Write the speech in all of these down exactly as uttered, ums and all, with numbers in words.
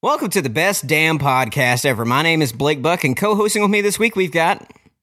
Welcome to the best damn podcast ever. My name is Blake Buck, and co-hosting with me this week we've got...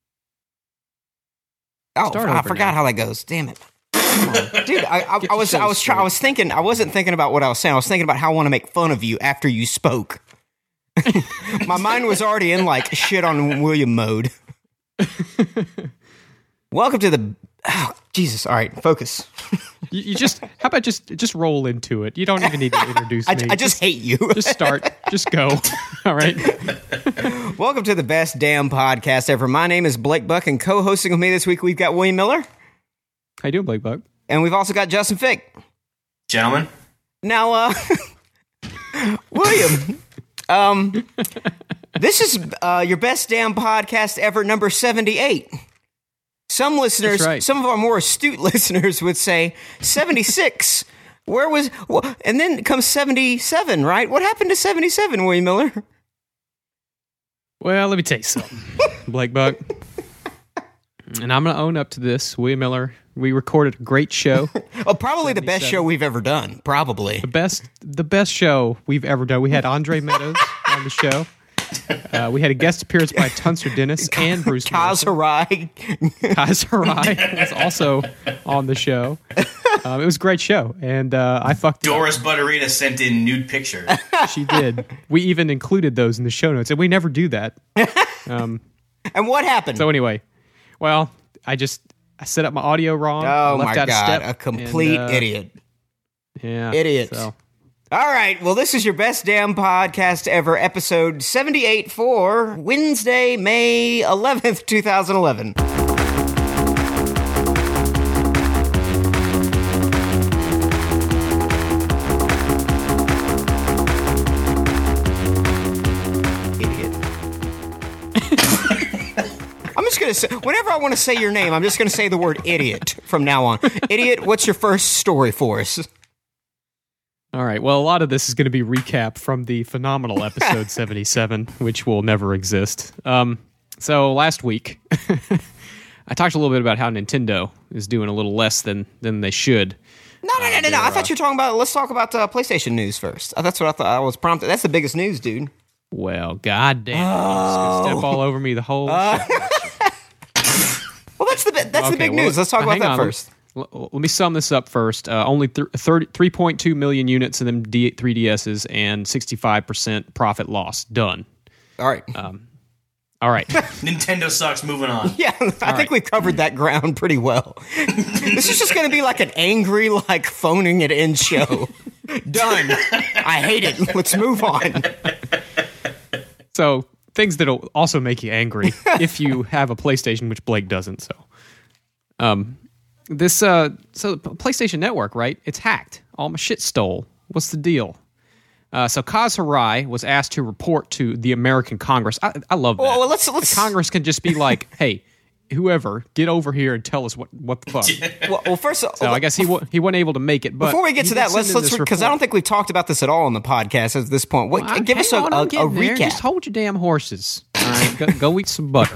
Oh, Start I over forgot now. how that goes. Damn it. Dude, I, I, I was I was try, I was thinking I wasn't thinking about what I was saying. I was thinking about how I want to make fun of you after you spoke. My mind was already in like shit on William mode. Welcome to the oh, Jesus. All right, focus. You, you just how about just just roll into it? You don't even need to introduce I, me. I just hate you. just start. Just go. All right. Welcome to the best damn podcast ever. My name is Blake Buck, and co-hosting with me this week we've got William Miller, How you doing, Blake Buck? and we've also got Justin Fick. Gentlemen, Now, uh, William, um, this is uh, your best damn podcast ever, number seventy-eight. Some listeners, That's right. some of our more astute listeners would say seventy-six. Where was, well, and then comes seventy-seven, right? What happened to seventy-seven, William Miller? Well, let me tell you something, Blake Buck. And I'm going to own up to this, William Miller. We recorded a great show. Oh, probably the best seventy-seven. show we've ever done. Probably. The best, the best show we've ever done. We had Andre Meadows on the show. Uh, we had a guest appearance by Tunster Dennis and Bruce Kaz Morrison. Harai. Kaz Harai was also on the show. Um, it was a great show, and uh, I fucked it up. Doris Butterina sent in nude pictures. She did. We even included those in the show notes, and we never do that. Um, And what happened? so anyway, well, I just I set up my audio wrong. I oh, left my out God. step, A complete and, uh, idiot. Yeah, Idiot. So, All right, well, this is your best damn podcast ever, episode seventy-eight for Wednesday, May eleventh, twenty eleven. Idiot. I'm just going to say, whenever I want to say your name, I'm just going to say the word idiot from now on. Idiot, what's your first story for us? all right. Well, a lot of this is going to be recap from the phenomenal episode seventy-seven, which will never exist. Um, so last week, I talked a little bit about how Nintendo is doing a little less than than they should. No, no, no, no, no. I thought you were talking about, let's talk about uh, PlayStation news first. Uh, That's what I thought I was prompted. That's the biggest news, dude. Well, goddamn, you're just gonna step all over me the whole. Uh, show. Well, that's the, bi- that's the Okay, big well, news. Let's talk about hang that on. first. Let, let me sum this up first. Uh, only th- thirty, three point two million units of them D- three D S's and sixty-five percent profit loss. Done. All right. All right. Nintendo sucks. Moving on. Yeah, I think right. we've covered that ground pretty well. This is just going to be like an angry, like, phoning it in show. Done. I hate it. Let's move on. So things that'll also make you angry if you have a PlayStation, which Blake doesn't. So, um, this uh, so PlayStation Network, right? It's hacked. All my shit stole. What's the deal? Uh, so Kaz Harai was asked to report to the American Congress. I, I love that. Well, let's let's. Congress can just be like, "Hey, whoever, get over here and tell us what what the fuck." Well, well first, So I guess he wa- he wasn't able to make it. But before we get he to did that, let's send in let's this because I report. don't think we've talked about this at all on the podcast at this point. What, Well, give us a, hang on, a, I'm a getting there. recap. Just hold your damn horses. All right, go, go eat some butter.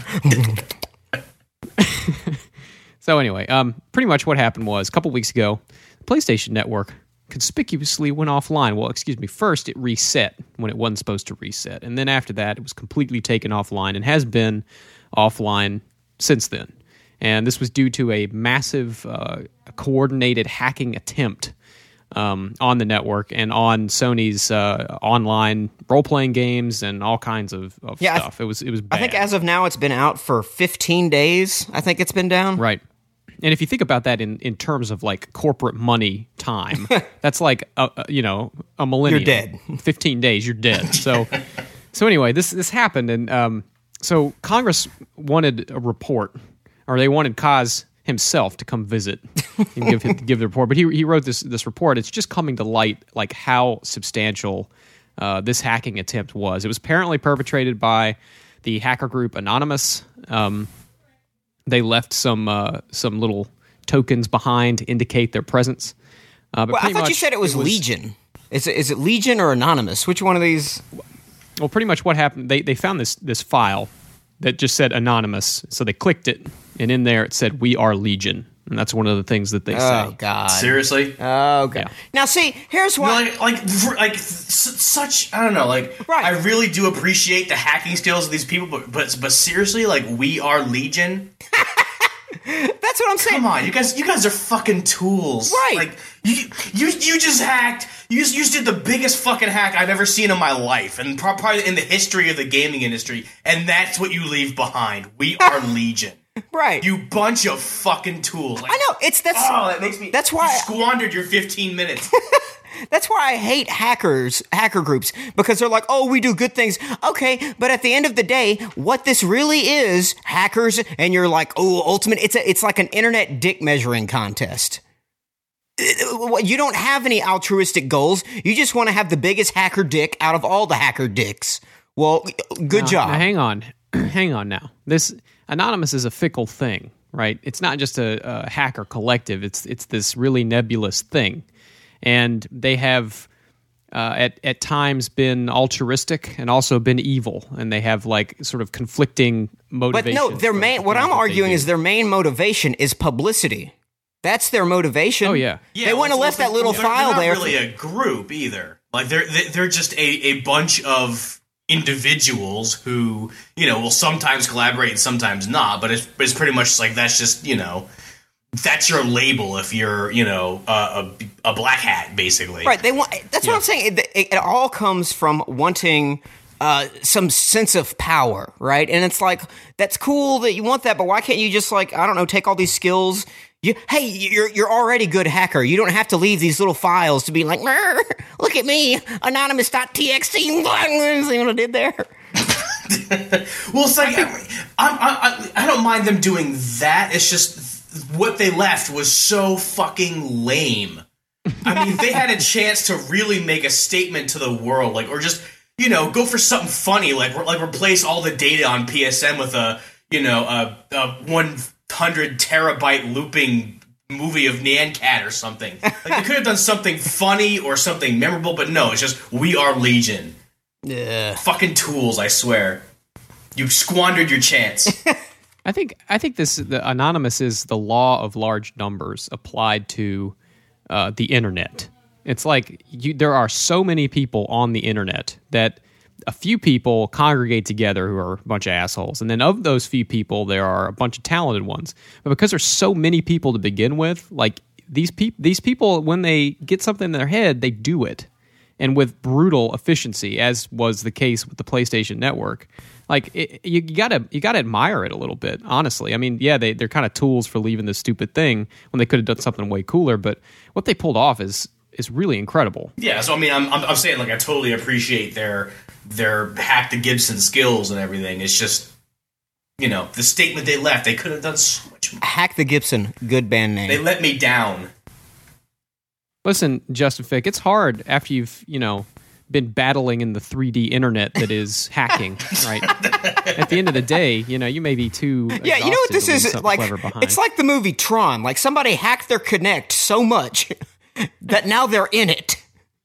So anyway, um, pretty much what happened was a couple weeks ago, the PlayStation Network conspicuously went offline. Well, excuse me. First, it reset when it wasn't supposed to reset, and then after that, it was completely taken offline and has been offline since then. And this was due to a massive, uh, coordinated hacking attempt um, on the network and on Sony's uh, online role-playing games and all kinds of, of Yeah, I th- stuff. It was it was bad. I think as of now, it's been out for fifteen days. I think it's been down. Right. And if you think about that in, in terms of like corporate money time, that's like a, a, you know a millennium. You're dead. Fifteen days, you're dead. So so anyway, this this happened, and um, so Congress wanted a report, or they wanted Kaz himself to come visit and give give the report. But he he wrote this this report. It's just coming to light like how substantial uh, this hacking attempt was. It was apparently perpetrated by the hacker group Anonymous. Um, They left some uh, some little tokens behind to indicate their presence. Uh, but Well, I pretty thought you much said it was, Legion. Is it, is it Legion or Anonymous? Which one of these? Well, pretty much what happened, they, they found this this file that just said Anonymous. So they clicked it, and in there it said, "We are Legion." And that's one of the things that they Oh say. God. Seriously? Oh God. Yeah. Now see, here's No, why. like, like, for- like, s- such. I don't know. Like, Right. I really do appreciate the hacking skills of these people, but, but, but seriously, like, we are Legion. That's what I'm saying. Come on, you guys, you guys are fucking tools. Right. Like, you, you, you just hacked. You just, you just did the biggest fucking hack I've ever seen in my life, and pro- probably in the history of the gaming industry. And that's what you leave behind. We are Legion. Right. You bunch of fucking tools. Like, I know. It's that's. Oh, that makes me. That's why- you squandered your fifteen minutes. That's why I hate hackers, hacker groups, because they're like, oh, we do good things. Okay, but at the end of the day, what this really is, hackers, and you're like, oh, ultimate, it's a, it's like an internet dick measuring contest. You don't have any altruistic goals. You just want to have the biggest hacker dick out of all the hacker dicks. Well, good Now- job. now hang on. hang on now. This Anonymous is a fickle thing, right? It's not just a, a hacker collective. It's it's this really nebulous thing. And they have uh, at at times been altruistic and also been evil, and they have like sort of conflicting But motivations. no, their for main, the what things I'm that they arguing do. is their main motivation is publicity. That's their motivation. Oh, yeah. Yeah, They wouldn't have well, left that little they're, file they're there. not really a group either. Like they're they- they're just a, a bunch of individuals who, you know, will sometimes collaborate and sometimes not. But it's it's pretty much like that's just, you know, that's your label if you're, you know, uh, a a black hat basically. Right. They want. That's what I'm saying. It, it, it all comes from wanting uh, some sense of power, right? And it's like that's cool that you want that, but why can't you just like I don't know, take all these skills? You, hey, you're you're already a good hacker. You don't have to leave these little files to be like, look at me, anonymous dot t x t. See what I did there? Well, it's like I, I, I, I don't mind them doing that. It's just what they left was so fucking lame. I mean, they had a chance to really make a statement to the world, like, or just, you know, go for something funny, like, like replace all the data on P S N with a, you know, a, a one hundred terabyte looping movie of Nyan Cat or something. Like, they could have done something funny or something memorable, but no, it's just we are Legion. Yeah. Fucking tools, I swear. You squandered your chance. I think I think this the Anonymous is the law of large numbers applied to uh, the internet. It's like you, there are so many people on the internet that a few people congregate together who are a bunch of assholes, and then of those few people, there are a bunch of talented ones. But because there's so many people to begin with, like these people, these people, when they get something in their head, they do it, and with brutal efficiency, as was the case with the PlayStation Network. Like it, you, you gotta you gotta admire it a little bit, honestly. I mean, yeah, they they're kind of tools for leaving this stupid thing when they could have done something way cooler. But what they pulled off is is really incredible. Yeah, so I mean, I'm, I'm I'm saying like I totally appreciate their their hack the Gibson skills and everything. It's just, you know, the statement they left, they could have done so much more. Hack the Gibson, good band name. They let me down. Listen, Justin Fick, it's hard after you've you know been battling in the three D internet that is hacking, right? At the end of the day, you know, you may be too yeah, you know what this exhausted to leave is something like? clever behind. It's like the movie Tron. Like somebody hacked their Kinect so much that now they're in it.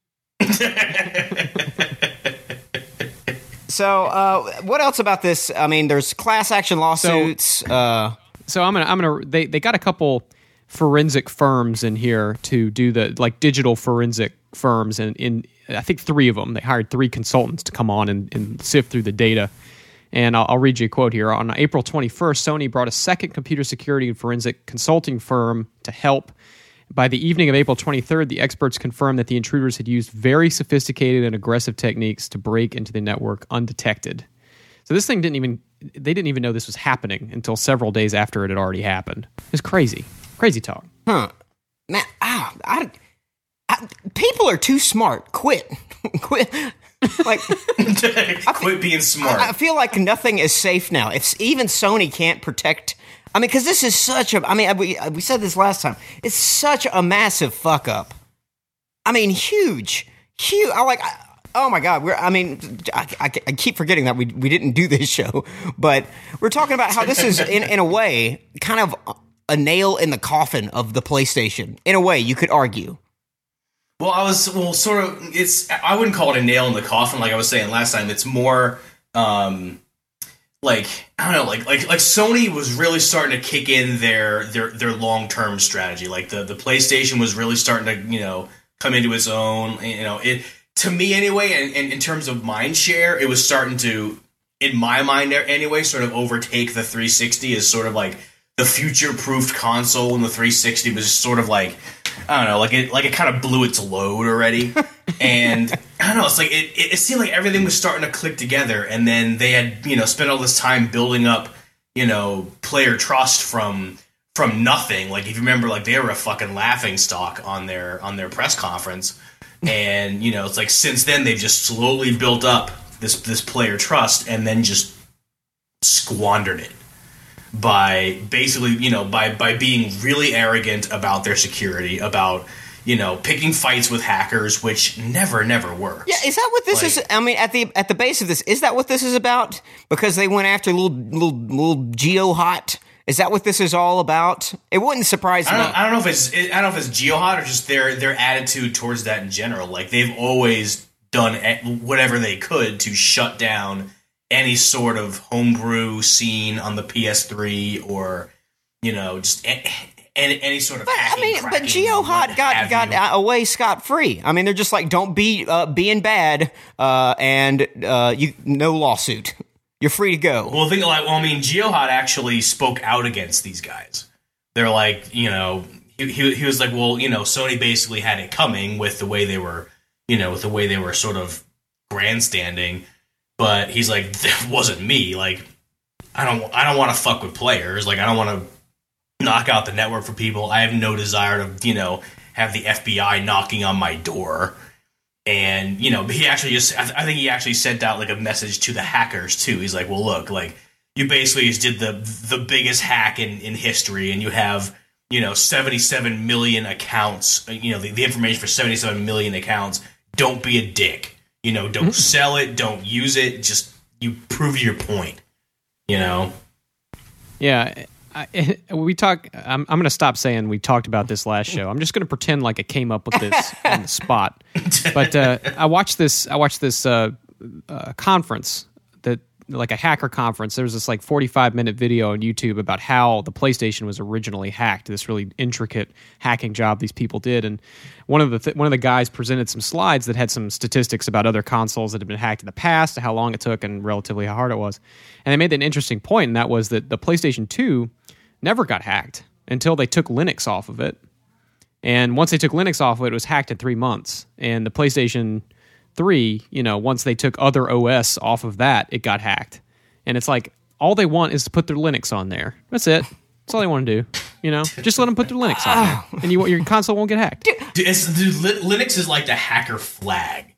So, uh, what else about this? I mean, there's class action lawsuits. uh, So I'm gonna I'm gonna they they got a couple forensic firms in here to do the like digital forensic firms, and in I think three of them they hired three consultants to come on and, and sift through the data. And I'll, I'll read you a quote here. On April twenty-first, Sony brought a second computer security and forensic consulting firm to help. By the evening of April twenty-third, the experts confirmed that the intruders had used very sophisticated and aggressive techniques to break into the network undetected. So this thing didn't even, they didn't even know this was happening until several days after it had already happened. It's crazy. Crazy talk. huh? Man, ah, I, I, people are too smart. Quit, quit. Like, Quit being smart. I feel like nothing is safe now. If even Sony can't protect, I mean, because this is such a. I mean, we we said this last time. It's such a massive fuck up. I mean, huge, huge. I like. I, oh my god, we're. I mean, I, I, I keep forgetting that we we didn't do this show, but we're talking about how this is in in a way kind of a nail in the coffin of the PlayStation. In a way, you could argue. Well, I was well, sort of. It's I wouldn't call it a nail in the coffin, like I was saying last time. It's more um, like I don't know, like like like Sony was really starting to kick in their their their long term strategy. Like the the PlayStation was really starting to you know come into its own. You know, it to me anyway, and, and in terms of mind share, it was starting to, in my mind anyway, sort of overtake the three sixty as sort of like the future proofed console. And the three sixty was sort of like I don't know, like it like it kind of blew its load already. And I don't know, it's like it, it seemed like everything was starting to click together, and then they had, you know, spent all this time building up, you know, player trust from from nothing. Like if you remember, like they were a fucking laughing stock on their on their press conference. And, you know, it's like since then they've just slowly built up this this player trust and then just squandered it by basically, you know, by by being really arrogant about their security, about you know, picking fights with hackers, which never, never works. Yeah, is that what this like, is? I mean, at the at the base of this, is that what this is about? Because they went after little little little GeoHot. Is that what this is all about? It wouldn't surprise I don't, me. I don't know if it's I don't know if it's GeoHot or just their their attitude towards that in general. Like they've always done whatever they could to shut down any sort of homebrew scene on the P S three or you know just. Any, any sort of but hacking, I mean, cracking, but GeoHot got got you. away scot free. I mean, they're just like, don't be uh, being bad, uh, and uh, you no lawsuit. You're free to go. Well, think like, well, I mean, GeoHot actually spoke out against these guys. They're like, you know, he, he he was like, well, you know, Sony basically had it coming with the way they were, you know, with the way they were sort of grandstanding. But he's like, that wasn't me. Like, I don't, I don't want to fuck with players. Like, I don't want to knock out the network for people. I have no desire to, you know, have the F B I knocking on my door. And, you know, he actually just, I, th- I think he actually sent out like a message to the hackers too. He's like, well, look, like you basically just did the, the biggest hack in, in history and you have, you know, seventy-seven million accounts, you know, the, the information for seventy-seven million accounts. Don't be a dick, you know, don't sell it. Don't use it. Just you prove your point, you know? Yeah. I, we talk. I'm, I'm going to stop saying we talked about this last show. I'm just going to pretend like I came up with this on the spot. But uh, I watched this. I watched this uh, uh, conference that, like a hacker conference. There was this like forty-five minute video on YouTube about how the PlayStation was originally hacked. This really intricate hacking job these people did, and one of the th- one of the guys presented some slides that had some statistics about other consoles that had been hacked in the past, how long it took, and relatively how hard it was. And they made an interesting point, and that was that the PlayStation two never got hacked until they took Linux off of it. And once they took Linux off of it, it was hacked in three months. And the PlayStation three, you know, once they took other O S off of that, it got hacked. And it's like, all they want is to put their Linux on there. That's it. That's all they want to do. You know, just let them put their Linux on there. And you, your console won't get hacked. Dude, it's, dude, Linux is like the hacker flag.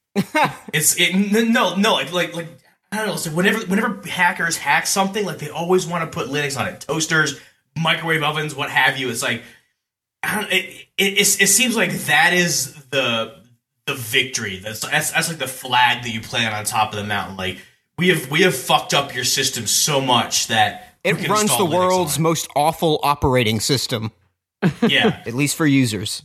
it's it, no, no, like, like, like, I don't know. So whenever, whenever hackers hack something, like they always want to put Linux on it. Toasters, microwave ovens, what have you. It's like, I don't. It it, it, it seems like that is the the victory. That's, that's that's like the flag that you plant on top of the mountain. Like we have we have fucked up your system so much that it runs the Linux world's most awful operating system. Yeah, at least for users.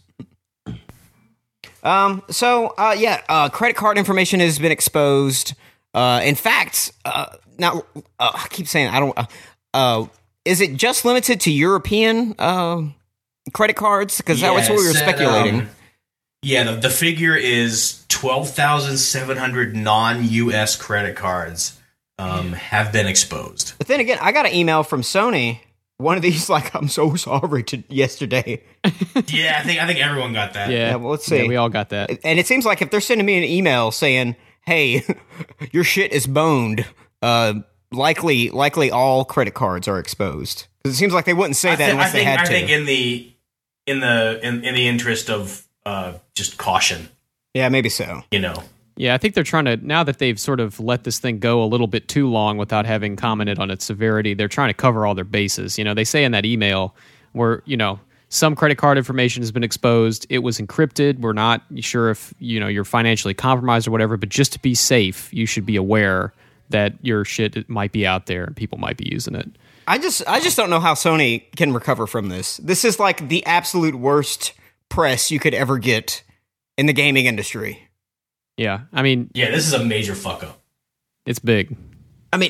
Um. So, uh, yeah. Uh, credit card information has been exposed. Uh, in fact, uh, now uh, I keep saying I don't. Uh, uh, is it just limited to European uh, credit cards? Because that yeah, was what we were said, speculating. Um, yeah, the, the figure is twelve thousand seven hundred non-U S credit cards um, have been exposed. But then again, I got an email from Sony. One of these, like, I'm so sorry to yesterday. Yeah, I think I think everyone got that. Yeah, yeah well, let's see. Yeah, we all got that. And it seems like if they're sending me an email saying, hey, your shit is boned, uh, likely likely all credit cards are exposed. Because it seems like they wouldn't say that th- unless I think, they had I to. think in the in the in, in the interest of uh, just caution, yeah, maybe so. you know. Yeah, I think they're trying to, now that they've sort of let this thing go a little bit too long without having commented on its severity, they're trying to cover all their bases. You know, they say in that email where, you know, some credit card information has been exposed. It was encrypted. We're not sure if, you know, you're financially compromised or whatever, but just to be safe, you should be aware that your shit might be out there and people might be using it. I just I just don't know how Sony can recover from this. This is like the absolute worst press you could ever get in the gaming industry. Yeah, I mean... Yeah, this is a major fuck up. It's big. I mean, it,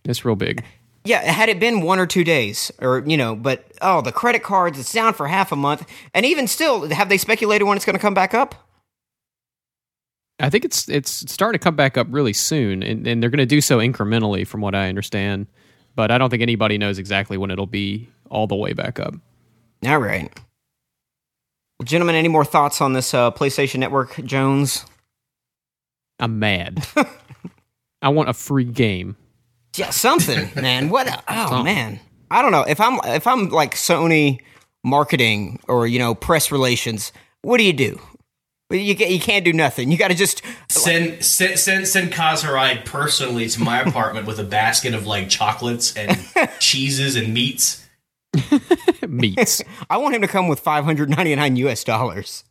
It's real big. Yeah, had it been one or two days, or, you know, but, oh, the credit cards, it's down for half a month. And even still, have they speculated when it's going to come back up? I think it's it's starting to come back up really soon, and, and they're going to do so incrementally from what I understand. But I don't think anybody knows exactly when it'll be all the way back up. All right. Well, gentlemen, any more thoughts on this uh, PlayStation Network, Jones? I'm mad. I want a free game. Yeah, something, man. What? A, oh, something. man. I don't know. If I'm if I'm like Sony marketing or, you know, press relations, what do you do? You you can't do nothing. You got to just send like, send send send Kaz Hirai personally to my apartment with a basket of like chocolates and cheeses and meats. Meats. I want him to come with five hundred ninety-nine U S dollars.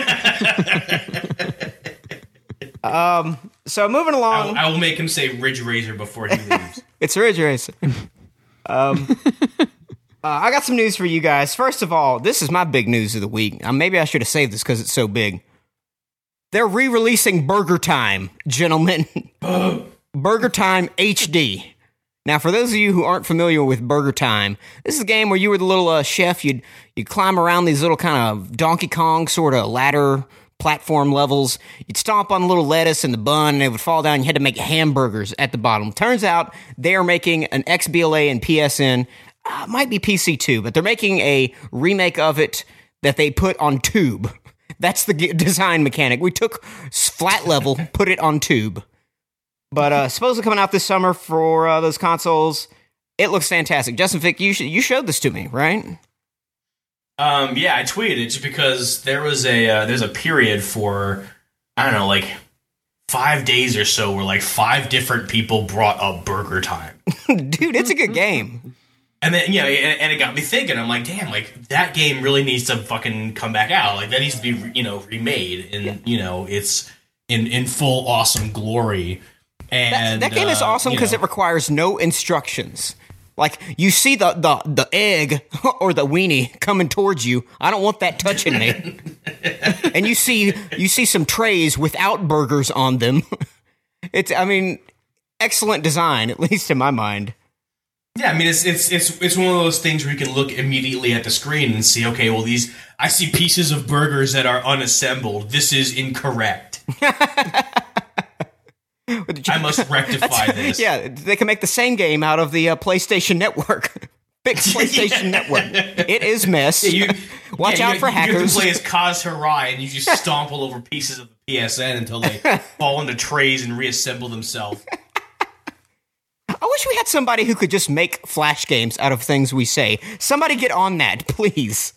um. So moving along, I will, I will make him say Ridge Racer before he leaves. It's Ridge Racer. Um. Uh, I got some news for you guys. First of all, this is my big news of the week. Uh, maybe I should have saved this because it's so big. They're re-releasing Burger Time, gentlemen. Burger Time H D. Now, for those of you who aren't familiar with Burger Time, this is a game where you were the little uh, chef. You'd you'd climb around these little kind of Donkey Kong sort of ladder platform levels. You'd stomp on the little lettuce and the bun, and it would fall down. You had to make hamburgers at the bottom. Turns out they are making an X B L A and P S N. Uh, might be P C too, but they're making a remake of it that they put on tube. That's the g- design mechanic. We took flat level, put it on tube. But uh, supposedly coming out this summer for uh, those consoles. It looks fantastic. Justin Fick, you sh- you showed this to me, right? Um, yeah, I tweeted it just because there was a uh, there's a period for I don't know, like five days or so where like five different people brought up Burger Time. Dude, it's a good game. And then, you know, and it got me thinking. I'm like, damn, like, that game really needs to fucking come back out. Like, that needs to be, you know, remade. And, yeah. you know, it's in, in full awesome glory. And That, that game uh, is awesome because it requires no instructions. Like, you see the, the, the egg or the weenie coming towards you. I don't want that touching me. And you see you see some trays without burgers on them. It's, I mean, excellent design, at least in my mind. Yeah, I mean, it's it's it's it's one of those things where you can look immediately at the screen and see, okay, well, these I see pieces of burgers that are unassembled. This is incorrect. I must rectify this. Yeah, they can make the same game out of the uh, PlayStation Network. Big PlayStation Network. It is mess. Yeah, you, Watch yeah, out you, for you hackers. You can play as Kaz Hirai, and you just stomp all over pieces of the P S N until they fall into trays and reassemble themselves. I wish we had somebody who could just make Flash games out of things we say. Somebody get on that, please.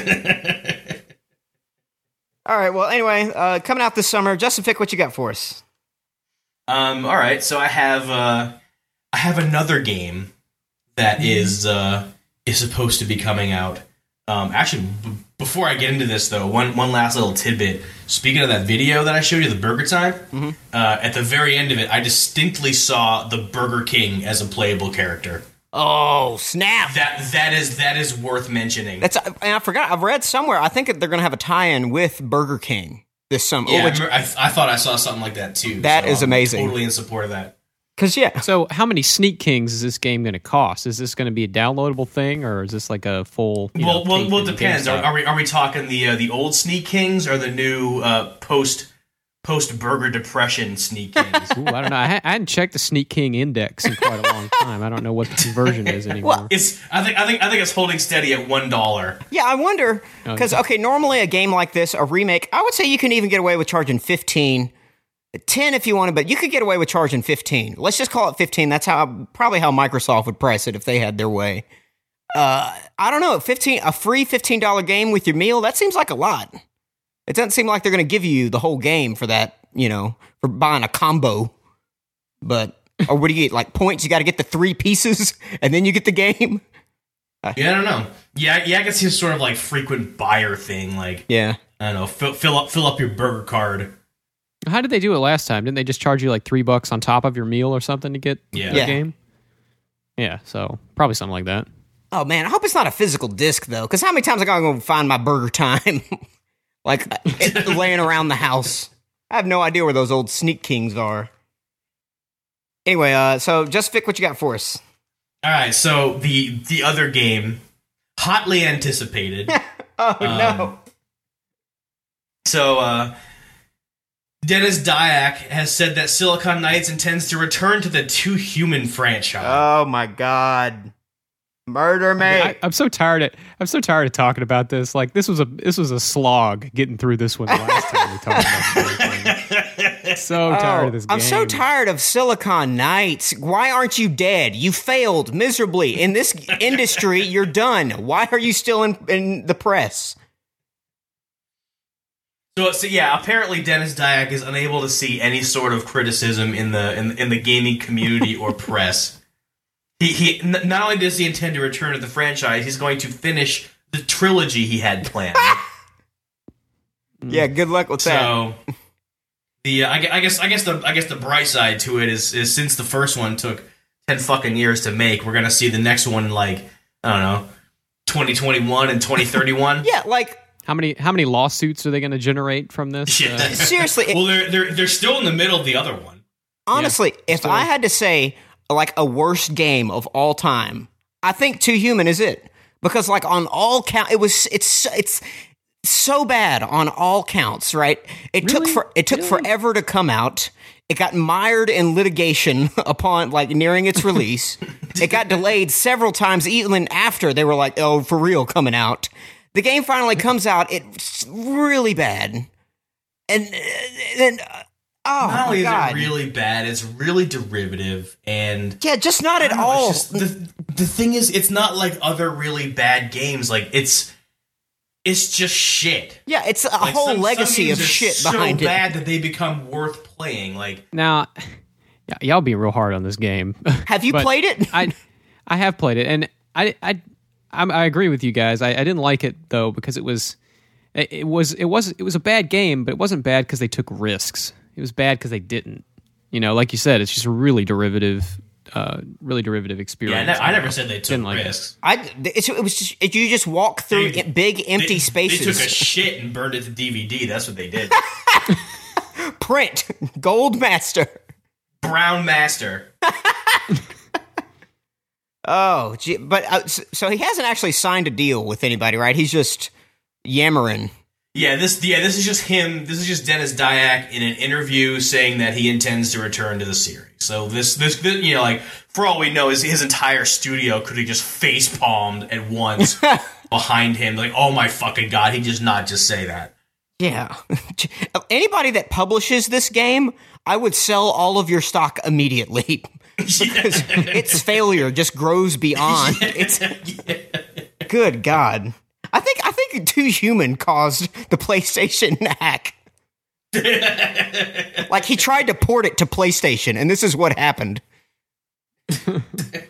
All right, well, anyway, uh, coming out this summer, Justin Fick, what you got for us? Um, all right, so I have uh, I have another game that is uh, is supposed to be coming out. Um, actually, b- before I get into this, though, one one last little tidbit. Speaking of that video that I showed you, the Burger Time, mm-hmm. uh, at the very end of it, I distinctly saw the Burger King as a playable character. Oh, snap! That that is that is worth mentioning. That's and I forgot. I've read somewhere. I think they're going to have a tie-in with Burger King this summer. Yeah, which, I, I, I thought I saw something like that too. That so is I'm amazing. Totally in support of that. Cause yeah. So how many Sneak Kings is this game going to cost? Is this going to be a downloadable thing, or is this like a full? You well, know, well, well, it depends. Are, are we are we talking the uh, the old Sneak Kings or the new uh, post post Burger Depression Sneak Kings? Ooh, I don't know. I, ha- I hadn't checked the Sneak King index in quite a long time. I don't know what the conversion is anymore. Well, it's I think I think I think it's holding steady at one dollar. Yeah, I wonder because okay. okay, normally a game like this, a remake, I would say you can even get away with charging fifteen. ten if you want to, but you could get away with charging fifteen. Let's just call it fifteen. That's how probably how Microsoft would price it if they had their way. Uh, I don't know, fifteen a free fifteen dollars game with your meal, that seems like a lot. It doesn't seem like they're going to give you the whole game for that, you know, for buying a combo. But, or what do you get, like points? You got to get the three pieces and then you get the game? Uh, yeah, I don't know. Yeah, yeah, I can see a sort of like frequent buyer thing. Like, yeah, I don't know, fill, fill up fill up your burger card. How did they do it last time? Didn't they just charge you like three bucks on top of your meal or something to get yeah. the Yeah. game? Yeah, so probably something like that. Oh man, I hope it's not a physical disc though, because how many times I gotta go find my Burger Time, like it, laying around the house? I have no idea where those old Sneak Kings are. Anyway, uh, so just Vic, what you got for us? All right, so the the other game, hotly anticipated. Oh Um, no! So, uh, Dennis Dyack has said that Silicon Knights intends to return to the Two Human franchise. Oh my God! Murder me! I, I'm so tired. Of, I'm so tired of talking about this. Like this was a this was a slog getting through this one the last time we talked about this. So tired Oh, of this game. I'm so tired of Silicon Knights. Why aren't you dead? You failed miserably in this industry. You're done. Why are you still in in the press? So, so yeah, apparently Dennis Dyack is unable to see any sort of criticism in the in, in the gaming community or press. He he. N- not only does he intend to return to the franchise, he's going to finish the trilogy he had planned. Yeah, good luck with that. So, the uh, I, gu- I guess I guess the I guess the bright side to it is is since the first one took ten fucking years to make, we're gonna see the next one like I don't know, twenty twenty-one and twenty thirty-one. Yeah, like How many how many lawsuits are they going to generate from this? Yeah. Uh, seriously. it- Well, they're they're they're still in the middle of the other one. honestly, if so- I had to say like a worst game of all time, I think Two Human is it because like on all count, it was it's it's so bad on all counts. Right? It took Really? for it took Really? forever to come out. It got mired in litigation upon like nearing its release. It got delayed several times, even after they were like, "Oh, for real, coming out." The game finally comes out. It's really bad, and then uh, oh Not only my god, is it really bad, it's really derivative, and yeah, just not at I don't know, all. it's just- the the thing is, it's not like other really bad games. Like it's it's just shit. Yeah, it's a Like, whole some- some legacy games of are shit so behind it. bad that they become worth playing. Like now, y- y'all being real hard on this game. Have you But played it? I I have played it, and I I I'm, I agree with you guys. I, I didn't like it though because it was it, it was it was it was a bad game, but it wasn't bad because they took risks. It was bad because they didn't. You know, like you said, it's just a really derivative, uh, really derivative yeah, experience. I, ne- I never said they took Didn't like it. risks. I it's, it was just it, you just walk through They- i- big empty They- spaces. They took a shit and burned it to D V D. That's what they did. Print Gold Master. Brown Master. Oh, gee, but uh, s- so he hasn't actually signed a deal with anybody, right? He's just yammering. Yeah, this yeah, this is just him. This is just Dennis Dyack in an interview saying that he intends to return to the series. So this this, this you know, like for all we know, is his entire studio could have just face palmed at once behind him. Like, oh my fucking god, he does not just say that. Yeah. Anybody that publishes this game, I would sell all of your stock immediately. Because its failure just grows beyond. It's good God. I think I think Two Human caused the PlayStation hack. Like he tried to port it to PlayStation, and this is what happened. And,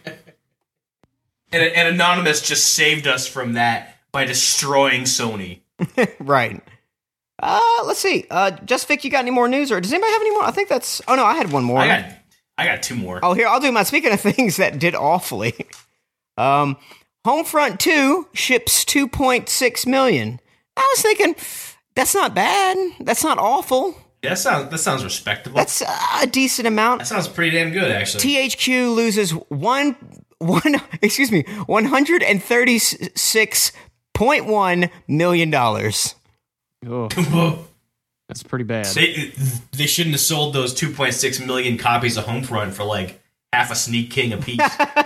and Anonymous just saved us from that by destroying Sony. Right. Uh, let's see. Uh, Just Vic, you got any more news, or does anybody have any more? I think that's. Oh no, I had one more. I got I got two more. Oh, here, I'll do my. Speaking of things that did awfully, um, Homefront two ships two point six million. I was thinking, that's not bad. That's not awful. Yeah, that sounds that sounds respectable. That's a decent amount. that sounds pretty damn good, actually. T H Q loses one, one, excuse me, one hundred thirty-six point one million dollars. Oh, that's pretty bad. They they shouldn't have sold those two point six million copies of Homefront for like half a Sneak King apiece.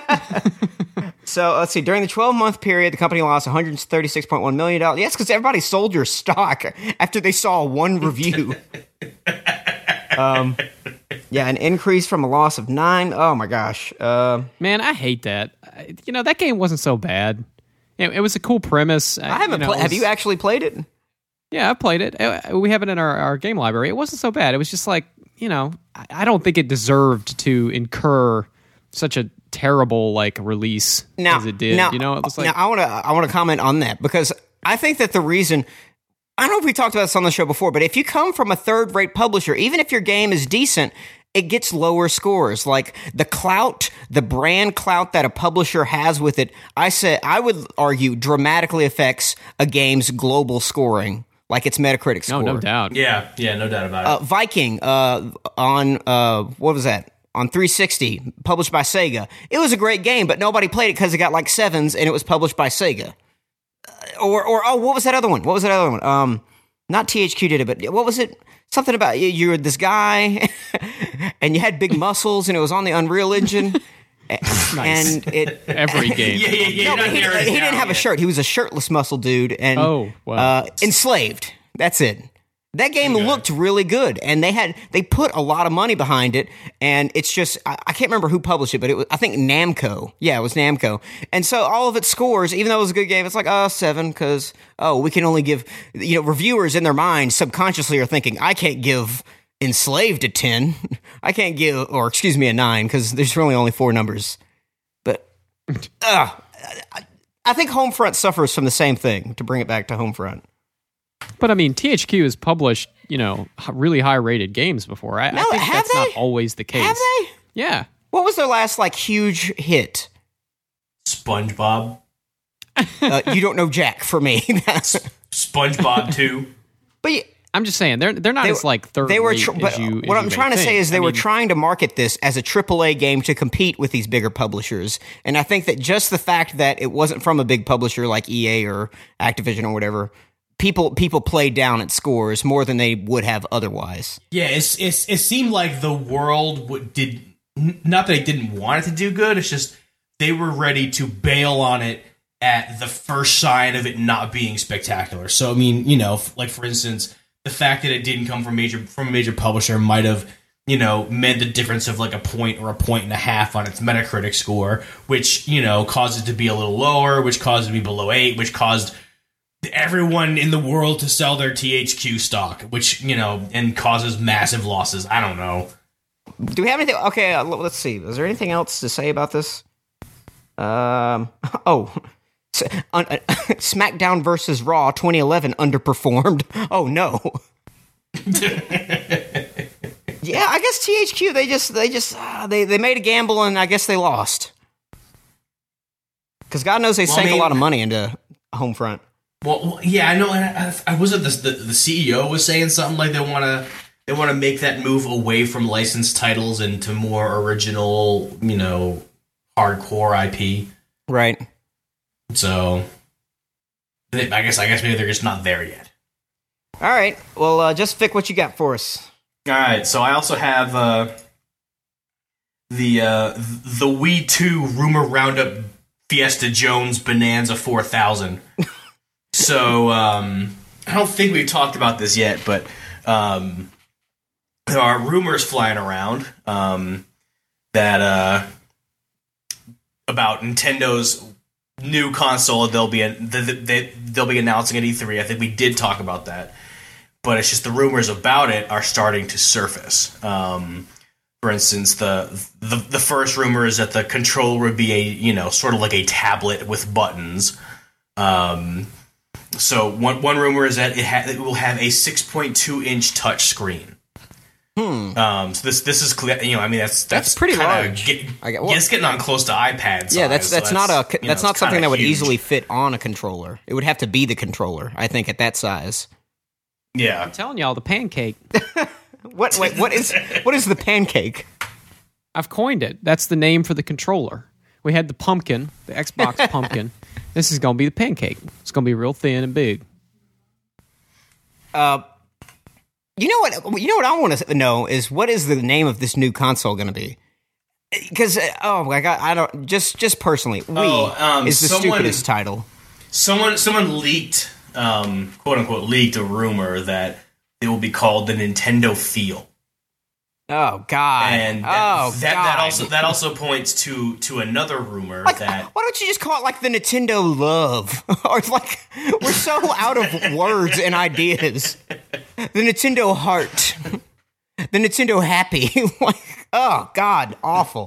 So let's see. During the twelve-month period, the company lost one hundred thirty-six point one million dollars. Yes, because everybody sold your stock after they saw one review. um, yeah, an increase from a loss of nine. Oh my gosh. Uh, Man, I hate that. I- You know, that game wasn't so bad. It, it was a cool premise. I haven't. You know, pla- it have was- you actually played it? Yeah, I played it. Uh, We have it in our, our game library. It wasn't so bad. It was just like, you know, I, I don't think it deserved to incur such a terrible like release Now, as it did. now, you know, it was like now I want to. I want to comment on that because I think that the reason. I don't know if we talked about this on the show before, but if you come from a third-rate publisher, even if your game is decent, it gets lower scores. Like the clout, the brand clout that a publisher has with it, I say I would argue dramatically affects a game's global scoring, like its Metacritic no, score. no doubt. yeah, yeah, no doubt about it. Uh, Viking uh, on uh, what was that? on three sixty, published by Sega. It was a great game, but nobody played it because it got like sevens, and it was published by Sega. Uh, or, or oh, what was that other one? What was that other one? Um, not T H Q did it, but what was it? Something about you, you were this guy, and you had big muscles, and it was on the Unreal Engine. Nice. And it Every game. Yeah, yeah, yeah. no, but he, he didn't have a shirt. He was a shirtless muscle dude, and Oh, wow. uh, enslaved. That's it. That game Okay. looked really good, and they had they put a lot of money behind it. And it's just I, I can't remember who published it, but it was I think Namco. Yeah, it was Namco. And so all of its scores, even though it was a good game, it's like uh seven because oh we can only give you know reviewers in their mind subconsciously are thinking I can't give Enslaved a ten. I can't give or excuse me a nine because there's really only four numbers. But uh, I, I think Homefront suffers from the same thing. To bring it back to Homefront. But I mean, T H Q has published, you know, h- really high-rated games before. I, No, I think have that's not they? always the case. Have they? Yeah. What was their last like huge hit? SpongeBob. Uh, you don't know Jack for me. SpongeBob two. But you, I'm just saying they're they're not they, as like third they were. rate Tr- as but you. what as I'm you trying may to say think. is they I were mean, trying to market this as a triple A game to compete with these bigger publishers, and I think that just the fact that it wasn't from a big publisher like E A or Activision or whatever, people people played down its scores more than they would have otherwise. Yeah, it's, it's it seemed like the world would, did n- not that they didn't want it to do good. It's just they were ready to bail on it at the first sign of it not being spectacular. So I mean, you know, f- like for instance, the fact that it didn't come from major from a major publisher might have, you know, meant the difference of like a point or a point and a half on its Metacritic score, which, you know, caused it to be a little lower, which caused it to be below eight, which caused everyone in the world to sell their T H Q stock, which, you know, and causes massive losses. I don't know. Do we have anything? Okay, uh, let's see. Is there anything else to say about this? Um. Oh. S- uh, uh, SmackDown versus Raw twenty eleven underperformed. Oh no. Yeah, I guess T H Q they just they just uh, they they made a gamble and I guess they lost. Because God knows they Well, sank I mean- a lot of money into Homefront. Well, well, yeah, I know. I, I, I wasn't the, the the C E O was saying something like they want to they want to make that move away from licensed titles into more original, you know, hardcore I P. Right. So, I guess I guess maybe they're just not there yet. All right. Well, uh, just Vic, what you got for us? All right. So I also have uh, the uh, the Wii two Rumor Roundup Fiesta Jones Bonanza four thousand. So um, I don't think we've talked about this yet, but um, there are rumors flying around um, that uh, about Nintendo's new console they'll be they, they'll be announcing at E three. I think we did talk about that, but it's just the rumors about it are starting to surface. Um, for instance, the, the the first rumor is that the controller would be a you know sort of like a tablet with buttons. Um, so one one rumor is that it, ha- it will have a six point two inch touch screen. Hmm. Um, so this this is clear. You know, I mean that's that's, That's pretty kinda large. Get, I get- well- yeah, it's getting on close to iPad size. Yeah, that's so that's, not a you know, that's it's not something kinda that would huge. easily fit on a controller. It would have to be the controller, I think, at that size. Yeah. I'm telling y'all, the pancake. What wait, what is what is the pancake? I've coined it. That's the name for the controller. We had the pumpkin, the Xbox pumpkin. This is going to be the pancake. It's going to be real thin and big. Uh, you know what? You know what I want to know is what is the name of this new console going to be? Because uh, oh my god, I don't just just personally, Wii Oh, um, is the someone- stupidest title. Someone someone leaked, um, quote unquote, leaked a rumor that it will be called the Nintendo Feel, Oh god, and that, oh that, god. that also that also points to to another rumor Like, that why don't you just call it like the Nintendo Love? Or it's like we're so out of words and ideas. The Nintendo Heart. The Nintendo Happy. Like, oh god, awful.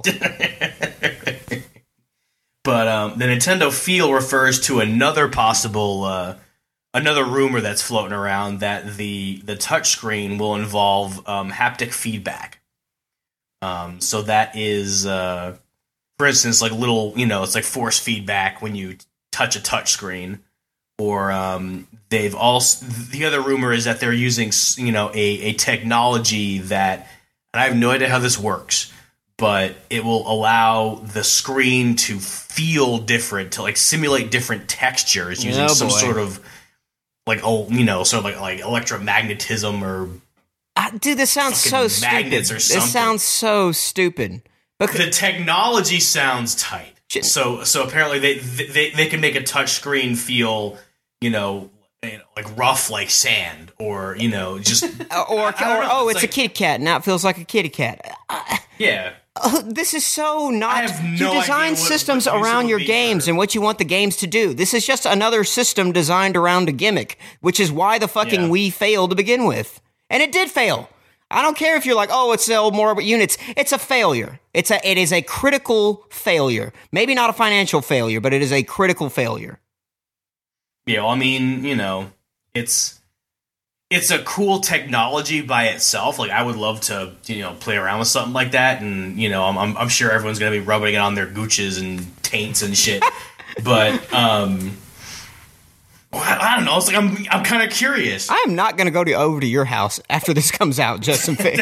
But um, the Nintendo Feel refers to another possible, uh, another rumor that's floating around that the the touchscreen will involve um, haptic feedback. Um, so that is, uh, for instance, like little, you know, it's like force feedback when you touch a touchscreen. Or um, they've also the other rumor is that they're using, you know, a, a technology that, and I have no idea how this works, but it will allow the screen to feel different, to like simulate different textures using Oh, some boy. sort of like oh you know sort of like like electromagnetism or Uh, dude, this sounds so fucking stupid. magnets or This something. sounds so stupid. Because the technology sounds tight. Shit. So so apparently they they they can make a touch screen feel you know. You know, like rough like sand, or you know, just Uh, or, I don't or know, oh, it's it's a like- kitty cat. Now it feels like a kitty cat. Uh, yeah. uh, this is so not. I have no you idea design what- systems what use it around would your be games for- and what you want the games to do. This is just another system designed around a gimmick, which is why the fucking Yeah. Wii failed to begin with, and it did fail. I don't care if you're like, oh, it's sell more units. It's a failure. It's a. It is a critical failure. Maybe not a financial failure, but it is a critical failure. Yeah, well, I mean, you know, it's it's a cool technology by itself. Like, I would love to, you know, play around with something like that, and you know, I'm I'm, I'm sure everyone's gonna be rubbing it on their gooches and taints and shit. But um, well, I, I don't know. It's like I'm I'm kind of curious. I am not going to go to over to your house after this comes out, Justin Fick.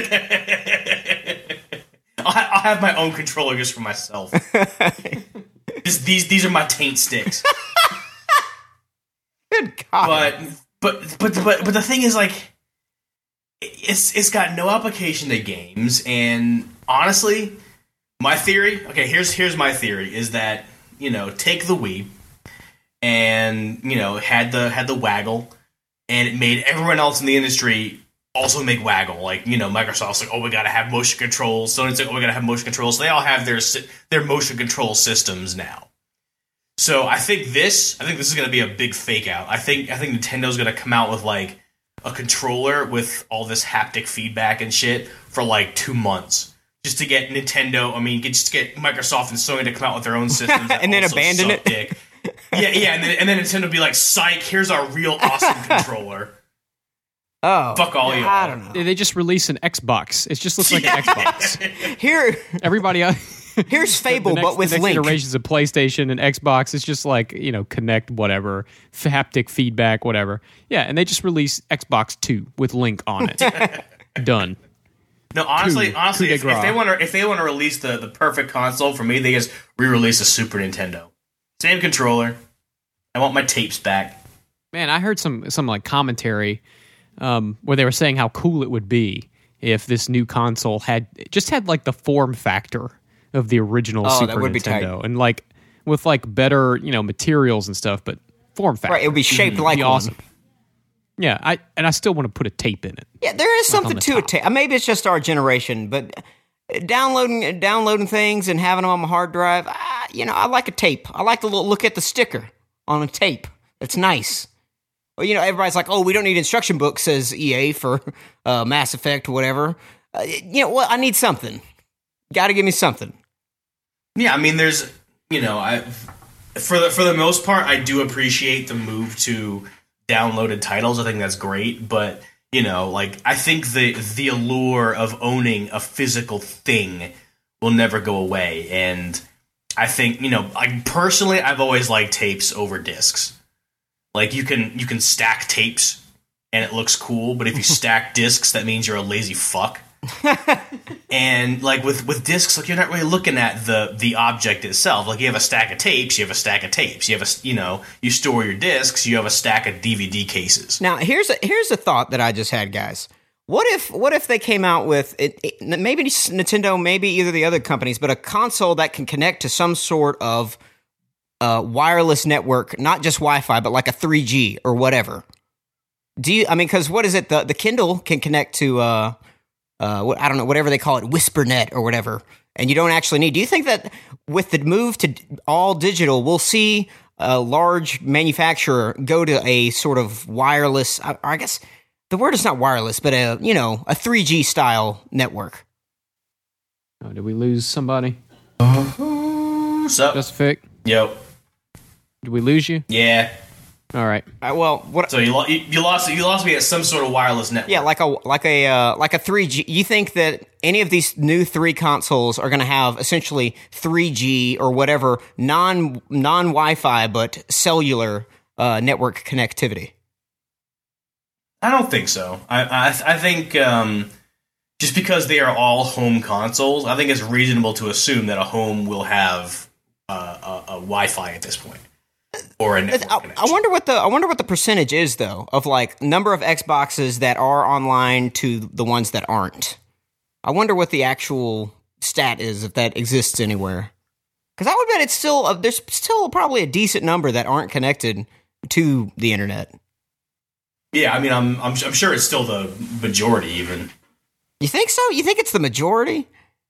I'll, ha- I'll have my own controller just for myself. This, these these are my taint sticks. Good God. But but but but but the thing is, like, it's it's got no application to games, and honestly, my theory. Okay, here's here's my theory: is that you know take the Wii, and you know had the had the waggle, and it made everyone else in the industry also make waggle. Like you know Microsoft's like, oh, we gotta have motion controls. Sony's like, oh, we gotta have motion controls. So they all have their sy- their motion control systems now. So I think this, I think this is going to be a big fake out. I think I think Nintendo's going to come out with like a controller with all this haptic feedback and shit for like two months, just to get Nintendo. I mean, get, just to get Microsoft and Sony to come out with their own systems that And then also abandon suck it. Dick. Yeah, yeah, and then, and then Nintendo will be like, "Psych! Here's our real awesome controller." oh, Fuck all y'all. I don't know. They they just release an Xbox. It just looks like an Xbox. Here, Everybody else. here's Fable, the next, but with the next Link. iterations of PlayStation and Xbox, it's just like, you know, Connect, whatever, haptic feedback, whatever. Yeah, and they just release Xbox two with Link on it. Done. No, honestly, Coup- honestly, coup de if, if grace. they want to, if they want to release the, the perfect console for me, they just re-release a Super Nintendo, same controller. I want my tapes back. Man, I heard some some like commentary um, where they were saying how cool it would be if this new console had just had like the form factor of the original Oh, that Super would be Nintendo, tight. and like with like better, you know, materials and stuff, but form factor. Right, it would be shaped like be one. awesome. Yeah, I and I still want to put a tape in it. Yeah, there is something the to it. Ta- maybe it's just our generation, but downloading downloading things and having them on my hard drive, ah, you know, I like a tape. I like to look look at the sticker on a tape. It's nice. Well, you know, everybody's like, "Oh, we don't need instruction books," says E A for uh, Mass Effect or whatever. Uh, you know what? I need something. Got to give me something. Yeah, I mean, there's, you know, I for the for the most part, I do appreciate the move to downloaded titles. I think that's great, but you know, like I think the the allure of owning a physical thing will never go away, and I think you know, like personally, I've always liked tapes over discs. Like you can you can stack tapes and it looks cool, but if you stack discs, that means you're a lazy fuck. And like with with discs, like you're not really looking at the the object itself. Like you have a stack of tapes, you have a stack of tapes. You have a you know you store your discs. You have a stack of D V D cases. Now, here's a, here's a thought that I just had, guys. What if what if they came out with it, it, maybe Nintendo, maybe either of the other companies, but a console that can connect to some sort of uh, wireless network, not just Wi-Fi, but like a three G or whatever. Do you? I mean, because what is it? The the Kindle can connect to. Uh, Uh, what, I don't know, whatever they call it, WhisperNet or whatever, and you don't actually need. Do you think that with the move to all digital, we'll see a large manufacturer go to a sort of wireless? I, I guess the word is not wireless, but a you know a three G style network. Oh, did we lose somebody? What's up? Just Fick? Yo, Did we lose you? yeah. All right. Uh, well, what? So you, lo- you you lost you lost me at some sort of wireless network. Yeah, like a like a uh, like a three G. You think that any of these new three consoles are going to have essentially three G or whatever non non Wi-Fi but cellular uh, network connectivity? I don't think so. I I, I think um, just because they are all home consoles, I think it's reasonable to assume that a home will have uh, a, a Wi-Fi at this point, or a network I, connection. I wonder what the I wonder what the percentage is though of like number of Xboxes that are online to the ones that aren't. I wonder what the actual stat is if that exists anywhere. Because I would bet it's still uh, there's still probably a decent number that aren't connected to the internet. Yeah, I mean, I'm I'm, I'm sure it's still the majority even. You think so? You think it's the majority?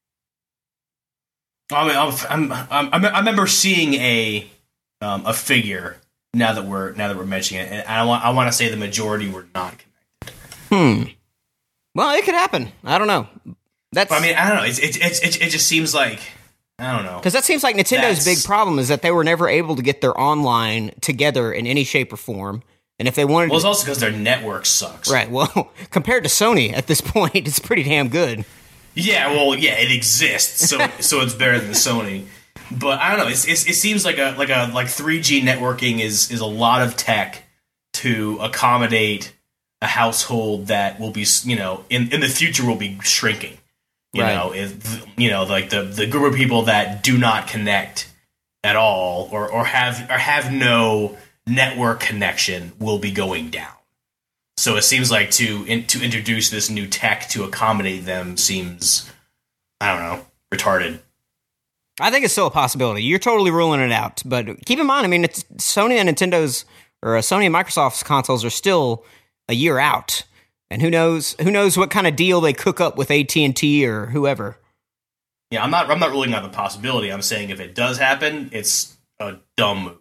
I mean, I'm, I'm, I'm, I remember seeing a um, a figure. Now that we're now that we're mentioning it, and I want I want to say the majority were not connected. Hmm. Well, it could happen. I don't know. That's. But I mean, I don't know. It it it, it, it just seems like I don't know, because that seems like Nintendo's That's- big problem is that they were never able to get their online together in any shape or form. And if they wanted Well, it's to, also because their network sucks. right, well, compared to Sony at this point, it's pretty damn good. Yeah. Well, yeah, it exists, so so it's better than Sony. But I don't know. It's, it's, it seems like a like a like three G networking is is a lot of tech to accommodate a household that will be, you know, in, in the future will be shrinking. You Right. know, if, you know, like the, the group of people that do not connect at all or, or have or have no network connection will be going down. So it seems like to in, to introduce this new tech to accommodate them seems, I don't know, retarded. I think it's still a possibility. You're totally ruling it out, but keep in mind, I mean, it's Sony and Nintendo's or uh, Sony and Microsoft's consoles are still a year out, and who knows? Who knows what kind of deal they cook up with A T and T or whoever? Yeah, I'm not I'm not ruling out the possibility. I'm saying if it does happen, it's a dumb move.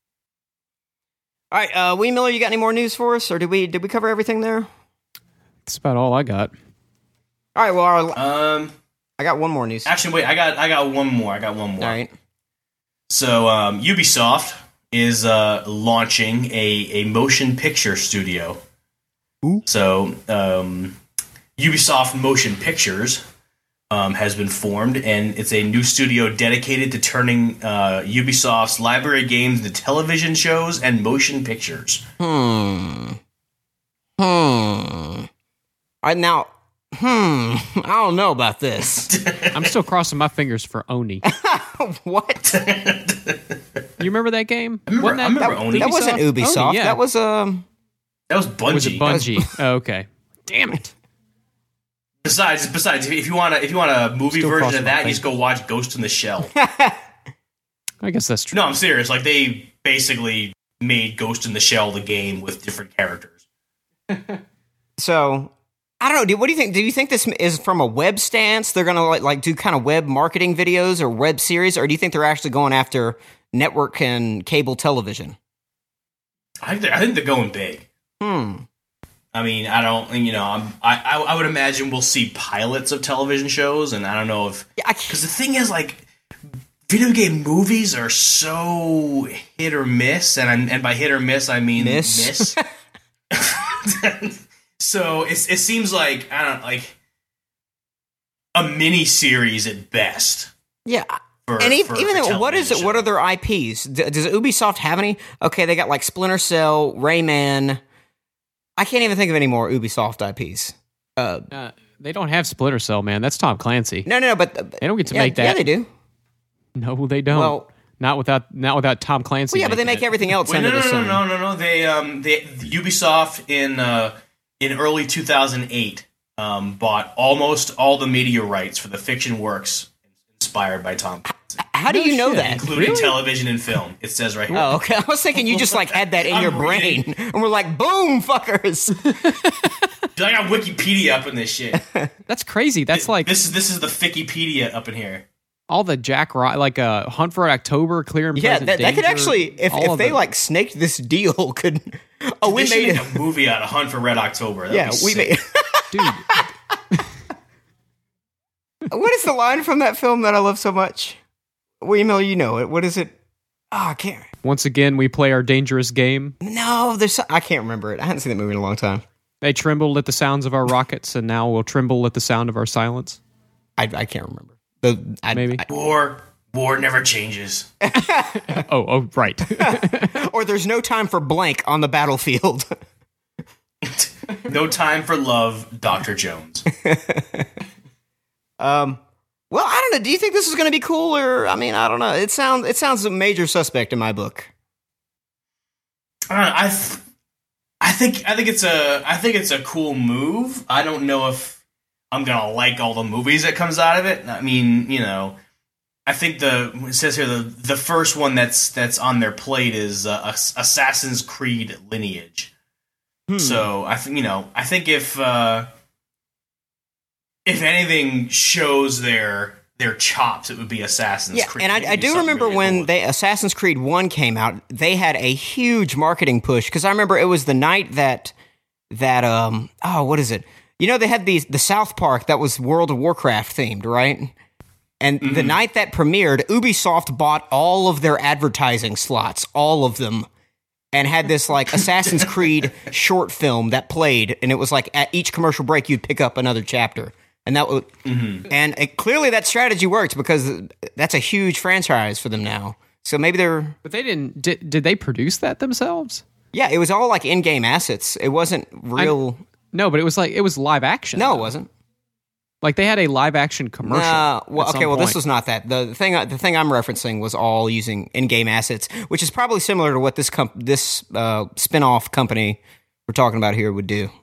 All right, uh, Wee Miller, you got any more news for us, or did we did we cover everything there? That's about all I got. All right, well, our, Um, I got one more news. actually, wait, I got I got one more. I got one more. All right. So um, Ubisoft is uh, launching a, a motion picture studio. Ooh. So um, Ubisoft Motion Pictures um, has been formed, and it's a new studio dedicated to turning uh, Ubisoft's library games into television shows and motion pictures. Hmm. Hmm. All right, now, hmm. I don't know about this. I'm still crossing my fingers for Oni. What? You remember that game? remember- Wasn't I remember that, Oni. That wasn't Ubisoft. Oni, yeah. That was um. That was Bungie. Or was it Bungie? Oh, okay. Damn it. Besides, besides, if you want to, if you want a movie Still version crossing of my that, you fingers. just go watch Ghost in the Shell. I guess that's true. No, I'm serious. Like they basically made Ghost in the Shell the game with different characters. So I don't know. Do, what do you think? Do you think this is from a web stance? They're gonna like, like do kind of web marketing videos or web series, or do you think they're actually going after network and cable television? I think they're, I think they're going big. Hmm. I mean, I don't, you know, I'm, I, I I would imagine we'll see pilots of television shows, and I don't know if Yeah, I, because the thing is, like, video game movies are so hit or miss, and I, and by hit or miss, I mean Miss? miss. So it's, it seems like I don't like a mini series at best. yeah. For, And even, for, even for though, what is it? television. What are their I Ps? D- Does Ubisoft have any? Okay, they got like Splinter Cell, Rayman. I can't even think of any more Ubisoft I Ps. Uh, Uh, they don't have Splinter Cell, man. That's Tom Clancy. no, no, no, but They don't get to yeah, make that. Yeah, they do. No, they don't. Well- not without not without Tom Clancy. Well, yeah, but they making make it. everything else Wait, under no, the no, no, sun. no, no, no. They, um, they, Ubisoft in uh, in early two thousand eight um, bought almost all the media rights for the fiction works inspired by Tom Clancy, How do No you know shit. that? including Really? television and film. It says right here. Oh, okay. I was thinking you just like had that in I'm your brain, reading. and we're like, boom, fuckers. Dude, I got Wikipedia up in this shit. That's crazy. That's like this is this is the Wikipedia up in here. all the Jack Ry- like uh, Hunt for October, Clear and Yeah, Present that, that could Danger, actually, if, all if of they it. like snaked this deal, could oh we They should made make it. a movie out of Hunt for Red October. That'd Yeah, be we sick. made. dude. What is the line from that film that I love so much? William Miller, you know it. What is it? Oh, I can't. Once again, we play our dangerous game. No, there's. So, I can't remember it. I haven't seen that movie in a long time. They trembled at the sounds of our rockets, and now will tremble at the sound of our silence. I, I can't remember. The I, Maybe. I- War, war never changes. Oh, oh, right. or there's no time for blank on the battlefield. No Time for Love, Doctor Jones. um, well, I don't know. Do you think this is going to be cool, or I mean, I don't know. It sounds it sounds a major suspect in my book. Uh, I, th- I think I think it's a I think it's a cool move. I don't know if I'm gonna like all the movies that comes out of it. I mean, you know, I think the it says here the the first one that's that's on their plate is uh, Assassin's Creed Lineage. Hmm. So I think you know I think if uh, if anything shows their their chops, it would be Assassin's yeah, Creed. And I, I do remember really when cool. they Assassin's Creed one came out, they had a huge marketing push because I remember it was the night that that um oh what is it? You know they had these the South Park that was World of Warcraft themed, right? And mm-hmm. the night that premiered, Ubisoft bought all of their advertising slots, all of them, and had this like Assassin's Creed short film that played, and it was like at each commercial break you'd pick up another chapter. And that was, mm-hmm. and it, clearly that strategy worked because that's a huge franchise for them now. So maybe they're. But they didn't. Did, did they produce that themselves? Yeah, it was all like in-game assets. It wasn't real. I, no, but it was like it was live action. No, though. It wasn't. Like they had a live action commercial. Nah, well, okay, well point. this was not that. The thing, the thing I'm referencing was all using in-game assets, which is probably similar to what this comp- this uh, spin-off company we're talking about here would do.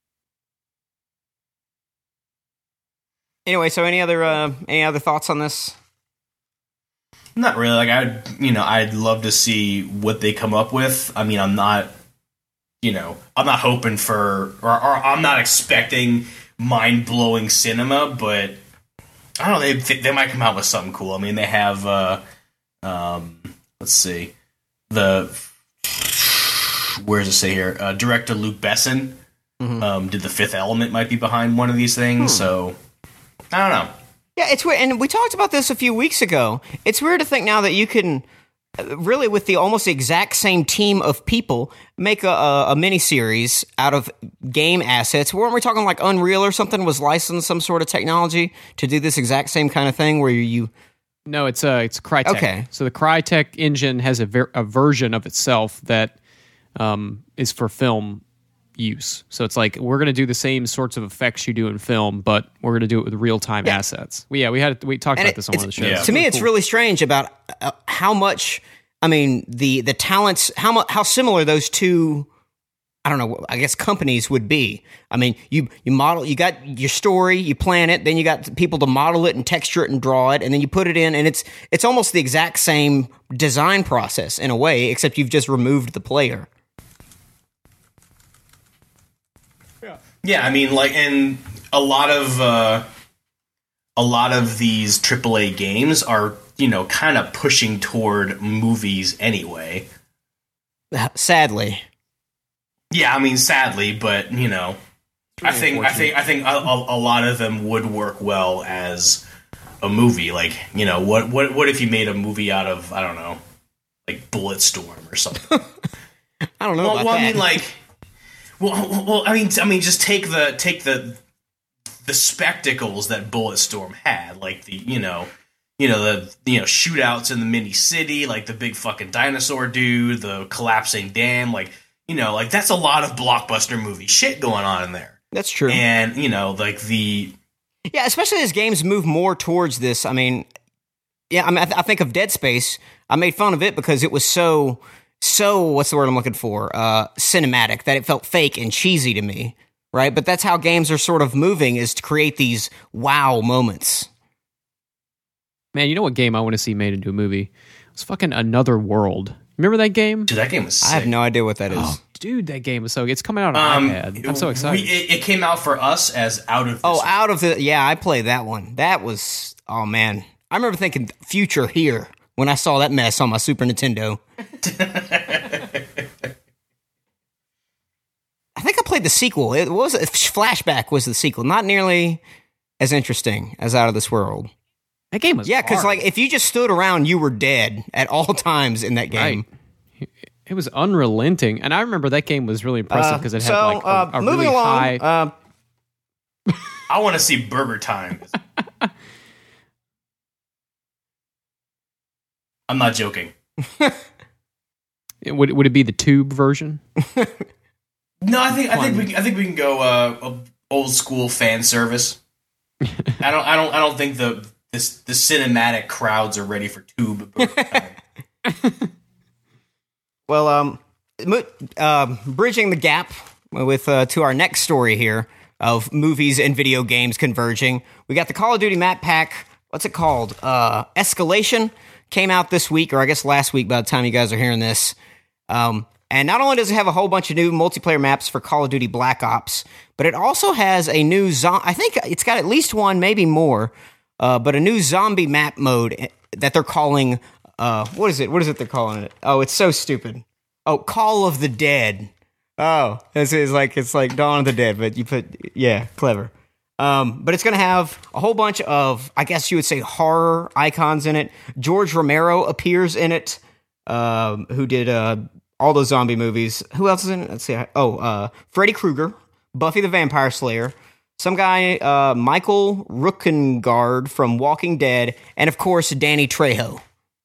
Anyway, so any other uh, any other thoughts on this? Not really. Like I'd, you know, I'd love to see what they come up with. I mean, I'm not, you know, I'm not hoping for, or, or I'm not expecting mind blowing cinema, but I don't know. They they might come out with something cool. I mean, they have, uh, um, let's see, the where does it say here? Uh, director Luc Besson mm-hmm. um, did The Fifth Element. Might be behind one of these things, hmm. so. I don't know. Yeah, it's weird, and we talked about this a few weeks ago. It's weird to think now that you can, really, with the almost the exact same team of people, make a, a, a miniseries out of game assets. Weren't we talking like Unreal or something was licensed some sort of technology to do this exact same kind of thing where you? No, it's uh, it's Crytek. Okay, so the Crytek engine has a, ver- a version of itself that um, is for film use. So it's like we're going to do the same sorts of effects you do in film, but we're going to do it with real-time yeah. assets. Well, yeah, we had we talked and about it, this on one of the shows. Yeah. To me, it's cool. really strange about uh, how much. I mean, the the talents, how mu- how similar those two. I don't know. I guess companies would be. I mean, you you model, you got your story, you plan it, then you got people to model it and texture it and draw it, and then you put it in, and it's it's almost the exact same design process in a way, except you've just removed the player. Yeah, I mean, like, and a lot of uh, a lot of these triple A games are, you know, kind of pushing toward movies anyway. Sadly, yeah, I mean, sadly, but you know, really I think I think I think a, a, a lot of them would work well as a movie. Like, you know, what what what if you made a movie out of I don't know, like Bulletstorm or something? I don't know. Well, about well that. I mean, like. Well, well, I mean, I mean, just take the take the the spectacles that Bulletstorm had, like the you know, you know the you know shootouts in the mini city, like the big fucking dinosaur dude, the collapsing dam, like you know, like that's a lot of blockbuster movie shit going on in there. That's true, and you know, like the yeah, especially as games move more towards this. I mean, yeah, I mean, I, th- I think of Dead Space. I made fun of it because it was so. So, what's the word I'm looking for? Uh, cinematic, that it felt fake and cheesy to me, right? But that's how games are sort of moving, is to create these wow moments. Man, you know what game I want to see made into a movie? It's fucking Another World. Remember that game? Dude, that game was sick. I have no idea what that is. Oh, dude, that game was so good. It's coming out on um, iPad. I'm so excited. We, it, it came out for us as Out of This Oh, one. Out of the... Yeah, I played that one. That was... Oh, man. I remember thinking future here when I saw that mess on my Super Nintendo. I think I played the sequel. It was Flashback was the sequel. Not nearly as interesting as Out of This World. That game was yeah, because hard. like if you just stood around, you were dead at all times in that game. Right. It was unrelenting, and I remember that game was really impressive because it had so, like a, uh, a moving really along, high. Uh, I want to see Burger Time. I'm not joking. Would would it be the tube version? No, I think I think we I think we can go uh, old school fan service. I don't I don't I don't think the this the cinematic crowds are ready for tube. Well, um, uh, bridging the gap with uh, to our next story here of movies and video games converging, we got the Call of Duty map pack. What's it called? Uh, Escalation came out this week, or I guess last week by the time you guys are hearing this. Um, and not only does it have a whole bunch of new multiplayer maps for Call of Duty Black Ops, but it also has a new zo- I think it's got at least one, maybe more, uh, but a new zombie map mode that they're calling. Uh, what is it? What is it they're calling it? Oh, it's so stupid. Oh, Call of the Dead. Oh, this is like it's like Dawn of the Dead, but you put yeah, clever. Um, but it's going to have a whole bunch of, I guess you would say, horror icons in it. George Romero appears in it, um, who did uh, all those zombie movies. Who else is in it? Let's see. Oh, uh, Freddy Krueger, Buffy the Vampire Slayer, some guy, uh, Michael Rookengard from Walking Dead, and of course, Danny Trejo.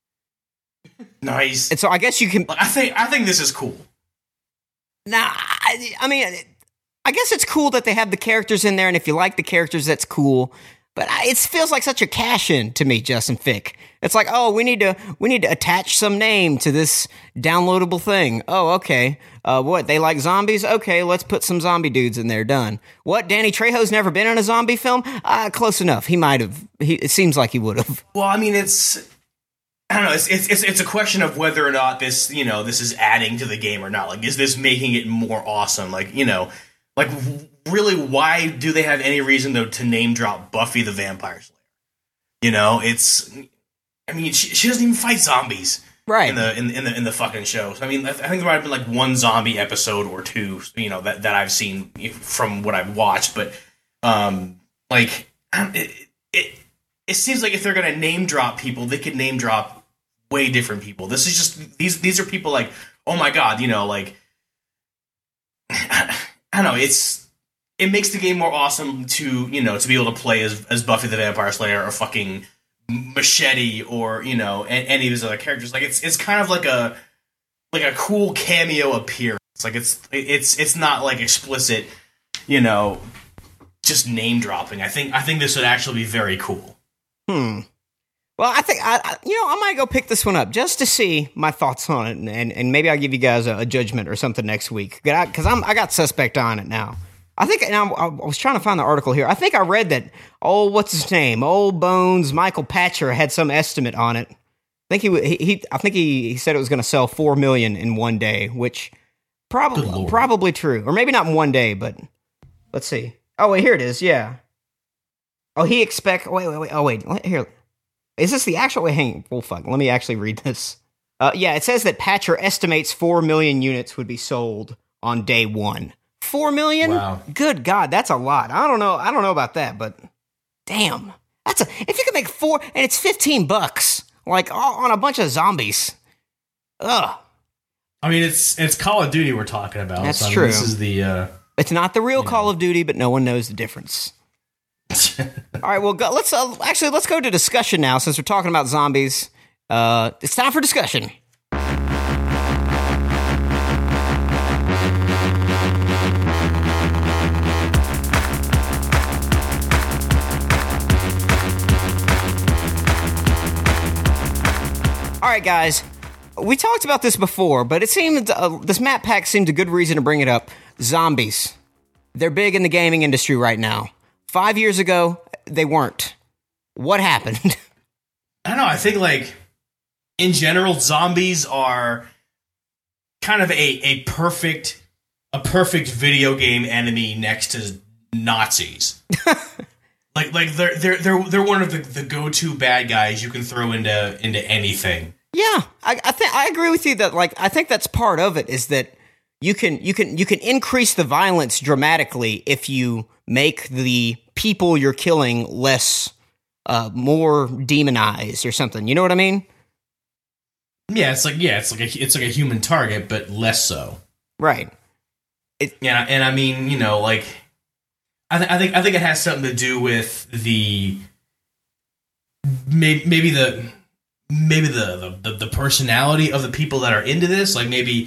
Nice. And so I guess you can. I think I think this is cool. Nah, I, I mean. I guess it's cool that they have the characters in there, and if you like the characters, that's cool. But it feels like such a cash-in to me, Justin Fick. It's like, oh, we need to we need to attach some name to this downloadable thing. Oh, okay. Uh, what, they like zombies? Okay, let's put some zombie dudes in there. Done. What, Danny Trejo's never been in a zombie film? Uh, close enough. He might have. He, it seems like he would have. Well, I mean, it's... I don't know. It's, it's it's a question of whether or not this, you know, this is adding to the game or not. Like, is this making it more awesome? Like, you know... Like, really, why do they have any reason to, to name drop Buffy the Vampire Slayer? You know, it's... I mean, she, she doesn't even fight zombies. Right. In the in, in the in the fucking show. So, I mean, I think there might have been, like, one zombie episode or two, you know, that, that I've seen from what I've watched. But, um, like, it, it, it seems like if they're going to name drop people, they could name drop way different people. This is just... These, these are people like, oh, my God, you know, like... I don't know, it's it makes the game more awesome to, you know, to be able to play as as Buffy the Vampire Slayer or fucking Machete or, you know, any of his other characters. Like it's it's kind of like a like a cool cameo appearance. Like it's it's it's not like explicit, you know, just name dropping. I think I think this would actually be very cool. Hmm. Well, I think I, I you know I might go pick this one up just to see my thoughts on it, and and, and maybe I'll give you guys a, a judgment or something next week because I'm I got suspect on it now. I think and I, I was trying to find the article here. I think I read that. Oh, what's his name? Old Bones Michael Patcher had some estimate on it. I think he he, he I think he, he said it was going to sell four million in one day, which probably probably true, or maybe not in one day, but let's see. Oh wait, here it is. Yeah. Oh, he expect. Wait, wait, wait. Oh wait, here. Is this the actual... Wait, hang... Well, fuck. Let me actually read this. Uh, yeah, it says that Patcher estimates four million units would be sold on day one. four million? Wow. Good God, that's a lot. I don't know. I don't know about that, but... Damn. That's a... If you could make four... And it's fifteen bucks. Like, on a bunch of zombies. Ugh. I mean, it's it's Call of Duty we're talking about. That's so, I mean, true. This is the... Uh, it's not the real Call know. of Duty, but no one knows the difference. All right, well, go, let's uh, actually let's go to discussion now. Since we're talking about zombies, uh, it's time for discussion. All right, guys, we talked about this before, but it seemed uh, this map pack seemed a good reason to bring it up. Zombies, they're big in the gaming industry right now. Five years ago, they weren't. What happened? I don't know. I think, like, in general, zombies are kind of a, a perfect a perfect video game enemy next to Nazis. like, like they're they're they're they're one of the, the go to bad guys you can throw into into anything. Yeah, I, I think I agree with you that. Like, I think that's part of it is that you can you can you can increase the violence dramatically if you make the people you're killing less, uh, more demonized or something. You know what I mean? Yeah, it's like yeah, it's like a it's like a human target, but less so. Right. It, yeah, and I mean, you know, like I, th- I think I think it has something to do with the maybe, maybe the maybe the, the the personality of the people that are into this. Like maybe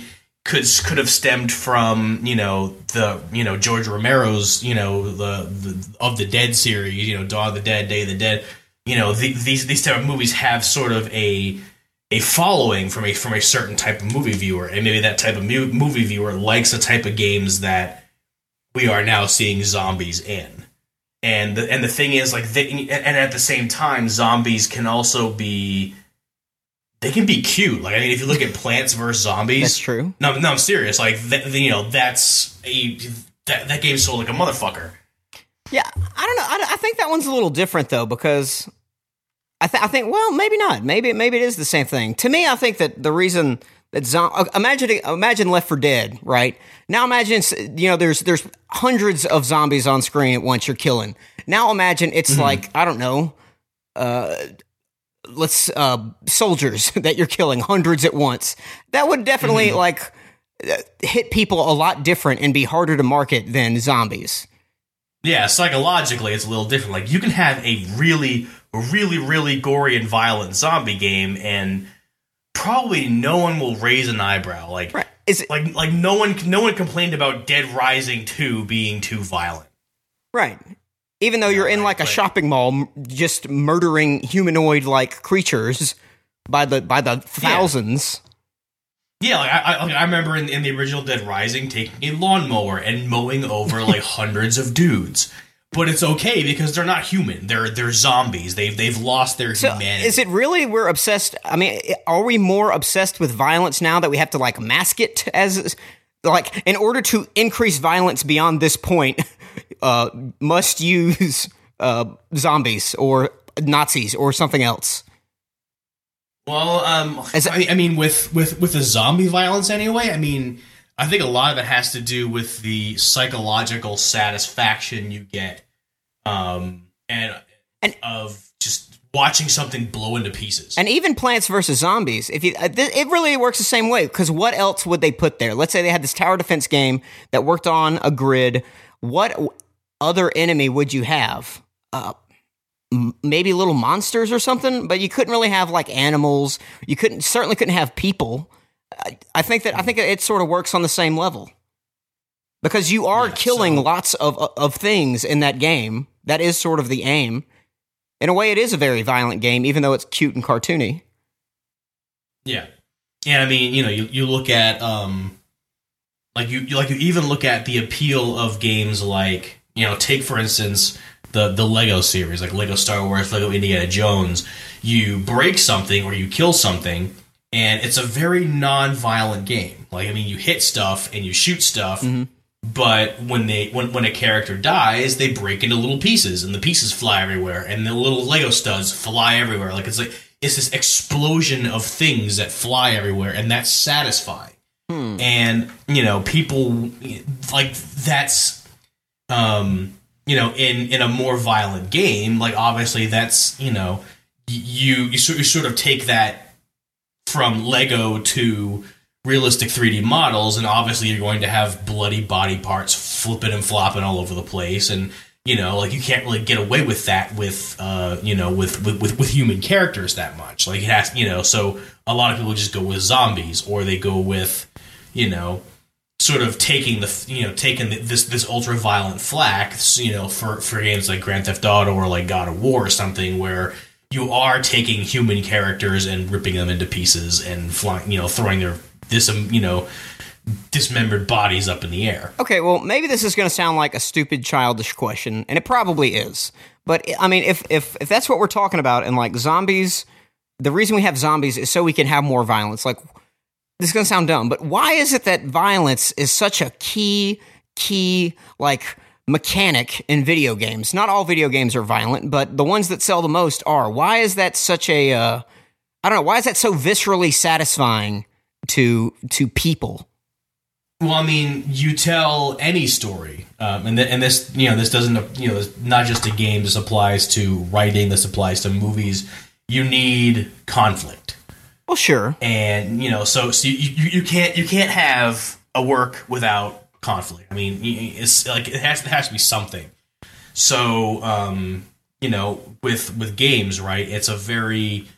could could have stemmed from, you know, the you know George Romero's, you know, the, the of the Dead series, you know, Dawn of the Dead, Day of the Dead. You know, the, these these type of movies have sort of a a following from a from a certain type of movie viewer, and maybe that type of mu- movie viewer likes the type of games that we are now seeing zombies in. And the, and the thing is, like, they, and at the same time, zombies can also be, they can be cute. Like, I mean, if you look at Plants versus Zombies, That's true. No, no, I'm serious. Like, th- you know, that's a, that that game sold like a motherfucker. Yeah, I don't know. I, I think that one's a little different though, because I, th- I think, well, maybe not. Maybe maybe it is the same thing. To me, I think that the reason that zom- uh, imagine imagine Left four Dead, right? Now imagine, you know, there's there's hundreds of zombies on screen at once you're killing. Now imagine it's mm-hmm. like, I don't know, uh, let's uh, soldiers that you're killing hundreds at once. That would definitely mm-hmm. like hit people a lot different and be harder to market than zombies. Yeah, psychologically, it's a little different. Like, you can have a really, really, really gory and violent zombie game, and probably no one will raise an eyebrow. Like, right. Is it, like, like no one, no one complained about Dead Rising two being too violent. Right. Even though you're in like a shopping mall, just murdering humanoid-like creatures by the by the thousands. Yeah. Yeah, like I, I, I remember in, in the original Dead Rising taking a lawnmower and mowing over like hundreds of dudes. But it's okay because they're not human. They're they're zombies. They've they've lost their so humanity. Is it really we're obsessed? I mean, are we more obsessed with violence now that we have to like mask it as like in order to increase violence beyond this point? Uh, must use uh, zombies or Nazis or something else. Well, um, I, I mean, with, with, with the zombie violence anyway, I mean, I think a lot of it has to do with the psychological satisfaction you get, um, and, and of just watching something blow into pieces. And even Plants versus Zombies, if you, it really works the same way, because what else would they put there? Let's say they had this tower defense game that worked on a grid. What other enemy would you have? Uh, maybe little monsters or something, but you couldn't really have like animals. You couldn't certainly couldn't have people. I, I think that I think it sort of works on the same level because you are yeah, killing so. lots of of things in that game. That is sort of the aim. In a way, it is a very violent game, even though it's cute and cartoony. Yeah, and I mean, you know, you, you look at um, like you, you like you even look at the appeal of games like, you know, take for instance. The, the Lego series, like Lego Star Wars, Lego Indiana Jones, you break something or you kill something, and it's a very non-violent game. Like, I mean, you hit stuff and you shoot stuff, mm-hmm. but when they when, when a character dies, they break into little pieces, and the pieces fly everywhere, and the little Lego studs fly everywhere. Like, it's like it's this explosion of things that fly everywhere, and that's satisfying. Hmm. And, you know, people, like, that's... um. You know, in, in a more violent game, like obviously that's, you know, you you sort, you sort of take that from Lego to realistic three D models, and obviously you're going to have bloody body parts flipping and flopping all over the place, and you know, like you can't really get away with that with uh you know with with with, with human characters that much. Like it has, you know, so a lot of people just go with zombies, or they go with, you know, sort of taking the you know taking the, this this ultra violent flack, you know, for for games like Grand Theft Auto or like God of War or something, where you are taking human characters and ripping them into pieces and flying, you know, throwing their this um, you know dismembered bodies up in the air. Okay, well, maybe this is going to sound like a stupid, childish question, and it probably is. But I mean, if if if that's what we're talking about, and like zombies, the reason we have zombies is so we can have more violence. Like, this is going to sound dumb, but why is it that violence is such a key, key, like, mechanic in video games? Not all video games are violent, but the ones that sell the most are. Why is that such a, uh, I don't know, why is that so viscerally satisfying to to people? Well, I mean, you tell any story, um, and th- and this, you know, this doesn't, you know, it's not just a game. This applies to writing. This applies to movies. You need conflict. Well, sure. And, you know, so, so you, you you can't you can't have a work without conflict. I mean, it's like it has, it has to be something. So, um, you know, with with games, right? It's a very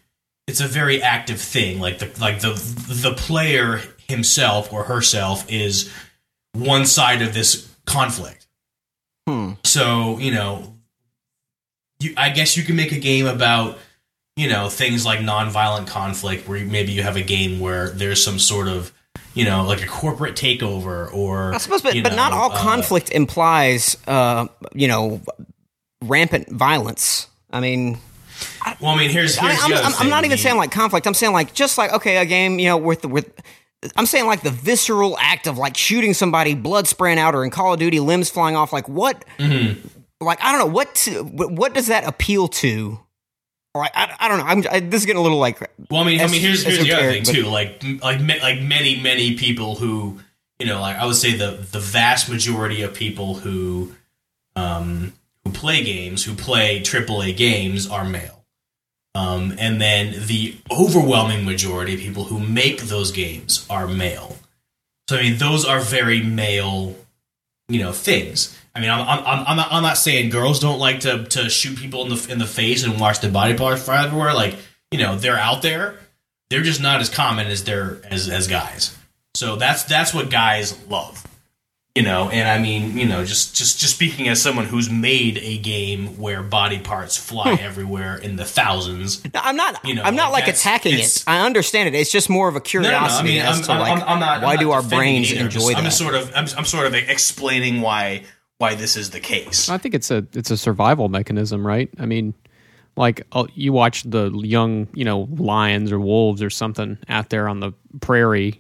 it's a very active thing. Like the like the the player himself or herself is one side of this conflict. Hmm. So, you know, you, I guess you can make a game about, you know, things like nonviolent conflict, where maybe you have a game where there's some sort of, you know, like a corporate takeover, or I suppose, but, you but know, not all uh, conflict implies, uh, you know, rampant violence. I mean, Well, I mean, here's, I here's mean, the I'm, other I'm, I'm thing. not even The- saying like conflict. I'm saying like just like okay, a game, you know, with with. I'm saying like the visceral act of like shooting somebody, blood spraying out, or in Call of Duty, limbs flying off. Like what? Mm-hmm. Like I don't know what to, what does that appeal to? Or I, I, I don't know. I'm I, this is getting a little like. Well, I mean, I mean, here's here's the other thing esoteric, too. Like, m- like, ma- like many, many people who, you know, like I would say the the vast majority of people who, um, who play games, who play triple A games, are male. Um, and then the overwhelming majority of people who make those games are male. So I mean, those are very male, you know, things. I mean, I'm I'm I'm not, I'm not saying girls don't like to, to shoot people in the in the face and watch their body parts fly everywhere. Like, you know, they're out there. They're just not as common as they're as as guys. So that's that's what guys love. You know, and I mean, you know, just, just, just speaking as someone who's made a game where body parts fly everywhere in the thousands. No, I'm not. You know, I'm not like, like that's- attacking it. it's- I understand it. It's just more of a No, no, curiosity no, I mean, as I'm, to like I'm, I'm not, why I'm do not our defending brains either. I'm enjoy just, that? I'm just sort of, I'm, I'm sort of explaining why why this is the case. I think it's a it's a survival mechanism, right? I mean, like uh, you watch the young, you know, lions or wolves or something out there on the prairie.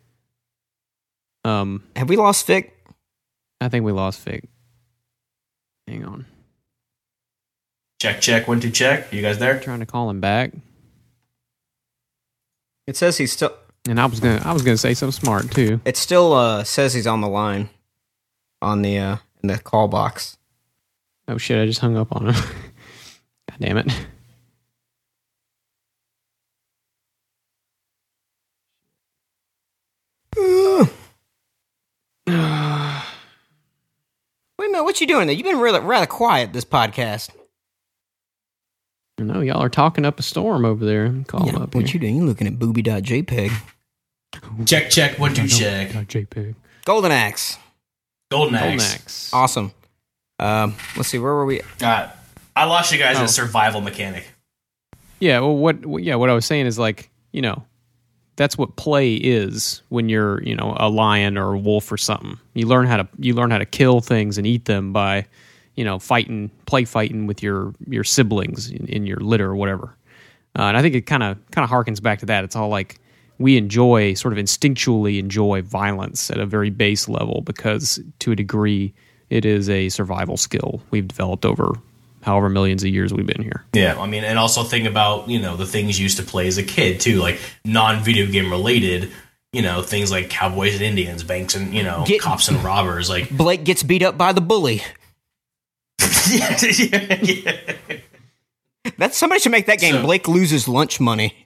Um, Have we lost Vic? I think we lost Vic. Hang on, Check, check, one, two, check. You guys there? trying to call him back. It says he's still. And I was gonna I was gonna say something smart too. It still uh, says he's on the line, on the uh, in the call box. Oh shit! I just hung up on him. God damn it! Wait a minute, what you doing there? You've been rather rather quiet this podcast. I know y'all are talking up a storm over there. Call him Yeah, up what here. you doing? You looking at booby.jpg. Check, check, one, two, check. Got JPEG. Golden Axe. Golden Golden Axe. Axe. Awesome. Um, let's see, where were we? Uh, I lost you guys Oh. at survival mechanic. Yeah, well, what, what? Yeah, what I was saying is like, you know, that's what play is when you're, you know, a lion or a wolf or something. You learn how to you learn how to kill things and eat them by, you know, fighting, play fighting with your your siblings in, in your litter or whatever. Uh, and I think it kind of kind of harkens back to that. It's all like we enjoy, sort of instinctually enjoy violence at a very base level because, to a degree, it is a survival skill we've developed over however millions of years we've been here. Yeah, I mean, and also think about, you know, the things you used to play as a kid, too, like non-video game related, you know, things like cowboys and Indians, banks and, you know, Get- cops and robbers, like... Blake gets beat up by the bully. yeah, yeah, yeah. That somebody should make that game. So- Blake loses lunch money.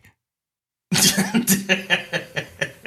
that,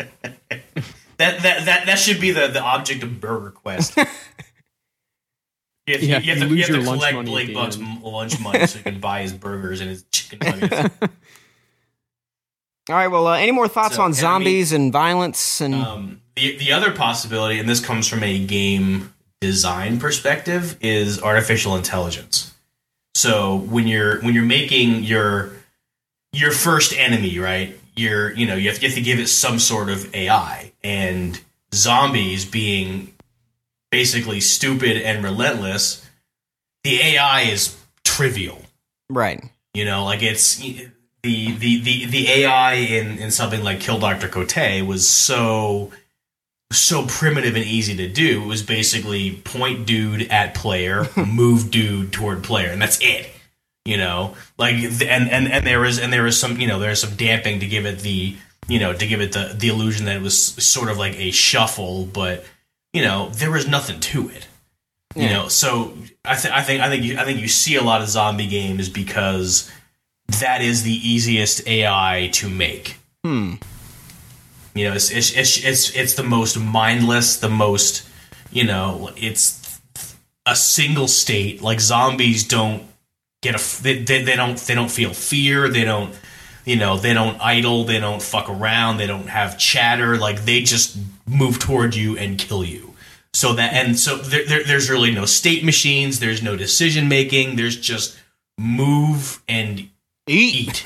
that, that, that should be the, the object of Burger Quest. You have, to- Yeah, you have you to, lose you have your to lunch collect money at Blake the Buck's end. m- lunch money so you can buy his burgers and his chicken nuggets. All right, well, uh, any more thoughts So, on and I zombies and violence? And Um, the the other possibility, and this comes from a game design perspective, is artificial intelligence. So when you're when you're making your your first enemy, right? You're you know you have, you have to give it some sort of A I, and zombies being basically stupid and relentless, the A I is trivial. right. You know, like it's the the the, the A I in, in something like Kill Doctor Cote was so so primitive and easy to do. It was basically point dude at player, move dude toward player, and that's it. You know, like and and and there was and there was some you know there's some damping to give it the you know to give it the the illusion that it was sort of like a shuffle, but you know there was nothing to it. You Yeah. know, so I, th- I think I think you, I think you see a lot of zombie games because that is the easiest A I to make. Hmm. You know, it's it's it's it's, it's the most mindless, the most you know, it's a single state. Like zombies don't get a they, they, they don't they don't feel fear. They don't You know, they don't idle, they don't fuck around, they don't have chatter. Like, they just move toward you and kill you. So that, and so there, there, there's really no state machines, there's no decision making, there's just move and eat.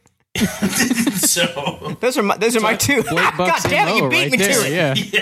So those are my, those are my two. Blake God Bucks damn it, you M O beat right me there, to it.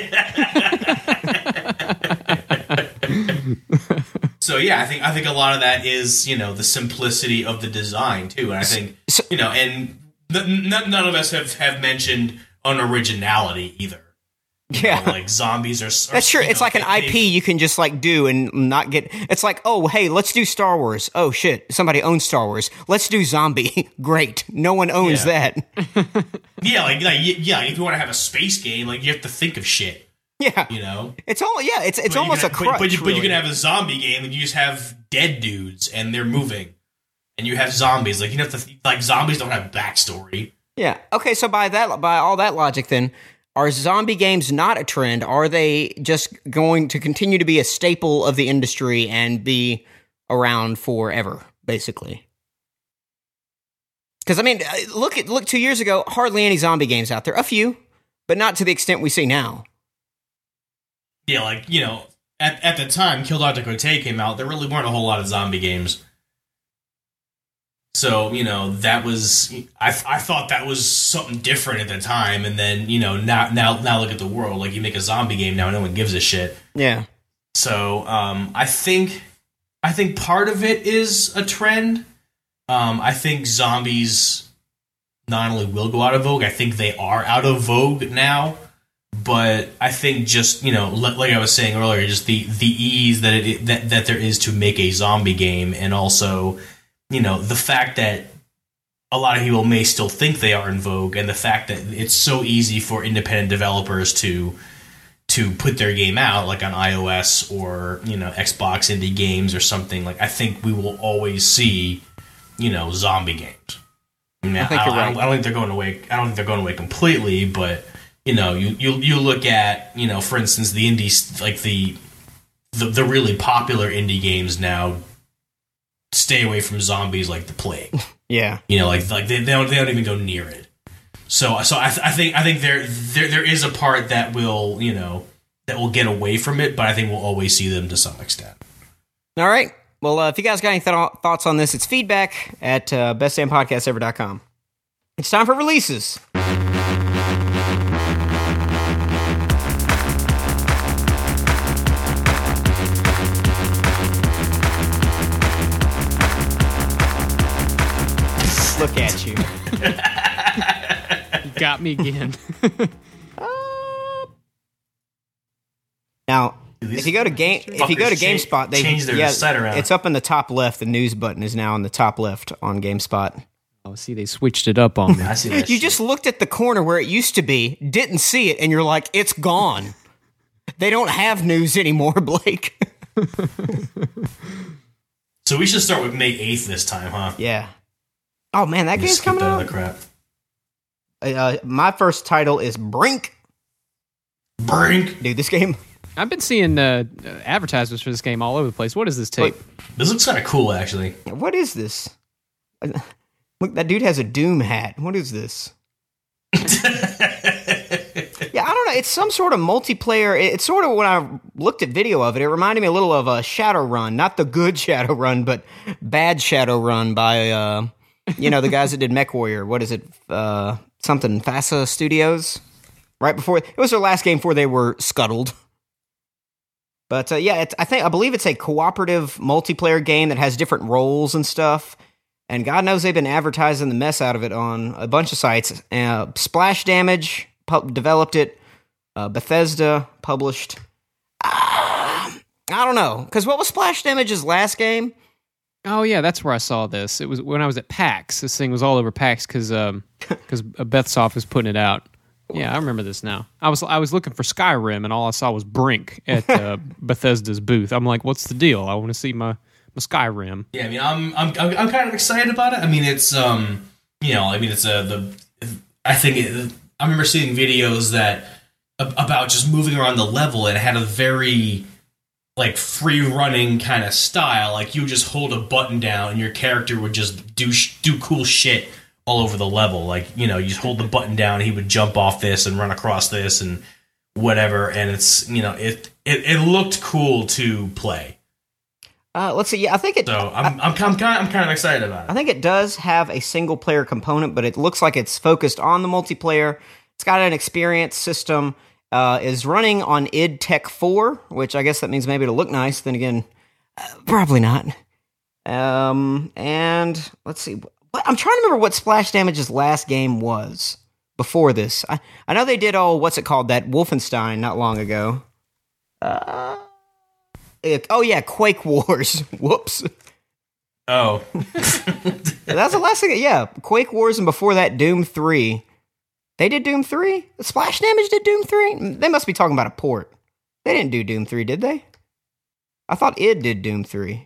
yeah. So yeah, I think I think a lot of that is, you know, the simplicity of the design too, and I think So- you know, and n- n- none of us have, have mentioned unoriginality either. You Yeah. know, like zombies are. are That's true. you It's know, like an they- I P you can just like do and not get. It's like, oh, hey, let's do Star Wars. Oh shit, somebody owns Star Wars. Let's do zombie. Great, no one owns Yeah. that. Yeah, like, like y- yeah, if you want to have a space game, like you have to think of shit. Yeah, You know, it's all. Yeah, it's it's But you almost can- a crutch. But, but, you, but you really. can have a zombie game and you just have dead dudes and they're moving, and you have zombies. Like you don't have to like zombies don't have backstory. Yeah. Okay. So by that, by all that logic, then are zombie games not a trend? Are they just going to continue to be a staple of the industry and be around forever, basically? Because I mean, uh, look at look two years ago, hardly any zombie games out there. A few, but not to the extent we see now. Yeah, like, you know, at, at the time Kill Doctor Kote came out, there really weren't a whole lot of zombie games. So, you know, that was, I, I thought that was something different at the time, and then, you know, now, now, now look at the world. Like, you make a zombie game now, no one gives a shit. Yeah. So, um, I think, I think part of it is a trend. Um, I think zombies not only will go out of vogue, I think they are out of vogue now. But I think just, you know, like I was saying earlier, just the, the ease that it that, that there is to make a zombie game, and also, you know, the fact that a lot of people may still think they are in vogue, and the fact that it's so easy for independent developers to to put their game out, like on iOS or, you know, Xbox indie games or something. Like, I think we will always see, you know, zombie games. I mean, I think I, you're I, right. I don't think they're going away. I don't think they're going away completely, but you know, you, you you look at, you know, for instance, the indies, like the, the the really popular indie games now stay away from zombies like the plague. Yeah. You know, like like they, they don't they don't even go near it. So so I, th- I think I think there, there there is a part that will, you know, that will get away from it, but I think we'll always see them to some extent. All right. Well, uh, if you guys got any th- thoughts on this, it's feedback at uh, best damn podcast ever dot com. It's time for releases. Look at you. You got me again. Now, These if you go to game, if you go to fuckers change- GameSpot, they change their yeah, site around. it's up in the top left. The news button is now in the top left on GameSpot. Oh, see, they switched it up on me. I see that You shit. just looked at the corner where it used to be, didn't see it, and you're like, it's gone. They don't have news anymore, Blake. So we should start with May eighth this time, huh? Yeah. Oh man, that Just game's skip coming that out. other crap. Uh, my first title is Brink. Brink. Dude, this game. I've been seeing uh, advertisements for this game all over the place. What is this tape? This looks kind of cool, actually. What is this? Uh, Look, that dude has a Doom hat. What is this? Yeah, I don't know. It's some sort of multiplayer. it- It's sort of when I looked at video of it, it reminded me a little of a Shadowrun, not the good Shadowrun, but bad Shadowrun by uh, you know, the guys that did MechWarrior. What is it? Uh, something FASA Studios. Right before it was their last game before they were scuttled. But uh, yeah, it's, I think I believe it's a cooperative multiplayer game that has different roles and stuff. And God knows they've been advertising the mess out of it on a bunch of sites. Uh, Splash Damage pu- developed it. Uh, Bethesda published. Uh, I don't know, because what was Splash Damage's last game? Oh yeah, that's where I saw this. It was when I was at PAX. This thing was all over PAX because um, because Bethsoft was putting it out. Yeah, I remember this now. I was I was looking for Skyrim, and all I saw was Brink at uh, Bethesda's booth. I'm like, what's the deal? I want to see my, my Skyrim. Yeah, I mean, I'm I'm I'm I'm kind of excited about it. I mean, it's um, you know, I mean, it's a the. I think it, I remember seeing videos that about just moving around the level, and it had a very like free running kind of style. Like you would just hold a button down, and your character would just do sh- do cool shit all over the level. Like, you know, you just hold the button down, he would jump off this and run across this and whatever. And it's, you know, it it, it looked cool to play. Uh, let's see. Yeah, I think it. So I'm I'm, I'm kind I'm kind of excited about it. I think it does have a single player component, but it looks like it's focused on the multiplayer. It's got an experience system. Uh, is running on id Tech four, which I guess that means maybe it'll look nice. Then again, uh, probably not. Um, and let's see. What, I'm trying to remember what Splash Damage's last game was before this. I, I know they did, oh, what's it called? That Wolfenstein not long ago. Uh, it, oh, yeah, Quake Wars. Whoops. Oh. That's the last thing. Yeah, Quake Wars, and before that, Doom three. They did Doom three? Splash Damage did Doom three? They must be talking about a port. They didn't do Doom three, did they? I thought id did Doom three.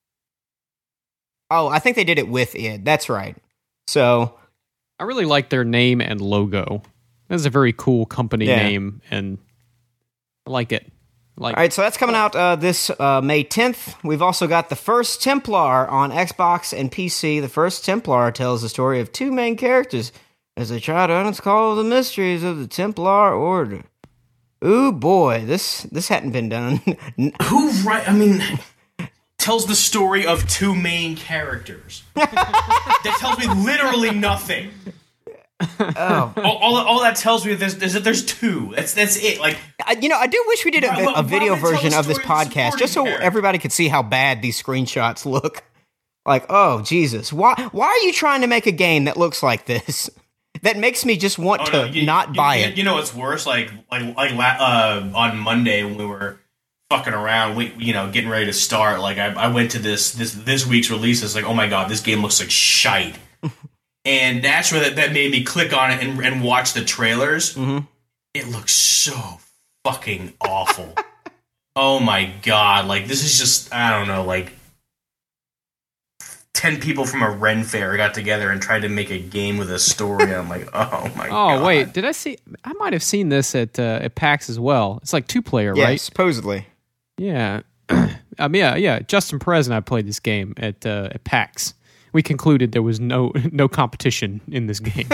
Oh, I think they did it with id. That's right. So, I really like their name and logo. That's a very cool company Yeah. name, and I like it. Like, all right, so that's coming out uh, this uh, May tenth. We've also got The First Templar on Xbox and P C. The First Templar tells the story of two main characters as they try to uncover the mysteries of the Templar Order. Ooh, boy, this this hadn't been done. Who right? I mean, tells the story of two main characters. That tells me literally nothing. Oh. All, all, all that tells me is, is that there's two. That's that's it. Like, I, you know, I do wish we did a, Why- why- a video why would they tell version the of this story of the podcast, just so supporting character? everybody could see how bad these screenshots look. Like, oh, Jesus. Why Why are you trying to make a game that looks like this? That makes me just want oh, to no, you, not you, buy you, it. You know what's worse? Like like like la- uh, on Monday when we were fucking around, we, you know, getting ready to start. Like I, I went to this this this week's release. It's like, oh my god, this game looks like shite. And naturally, that, that made me click on it and, and watch the trailers. Mm-hmm. It looks so fucking awful. Oh my god! Like this is just I don't know. Like ten people from a Ren fair got together and tried to make a game with a story. I'm like, oh my oh god! wait, did I see? I might have seen this at uh, at PAX as well. It's like two player, Yeah, right? supposedly. Yeah. um, yeah, yeah. Justin Perez and I played this game at uh, at PAX. We concluded there was no no competition in this game.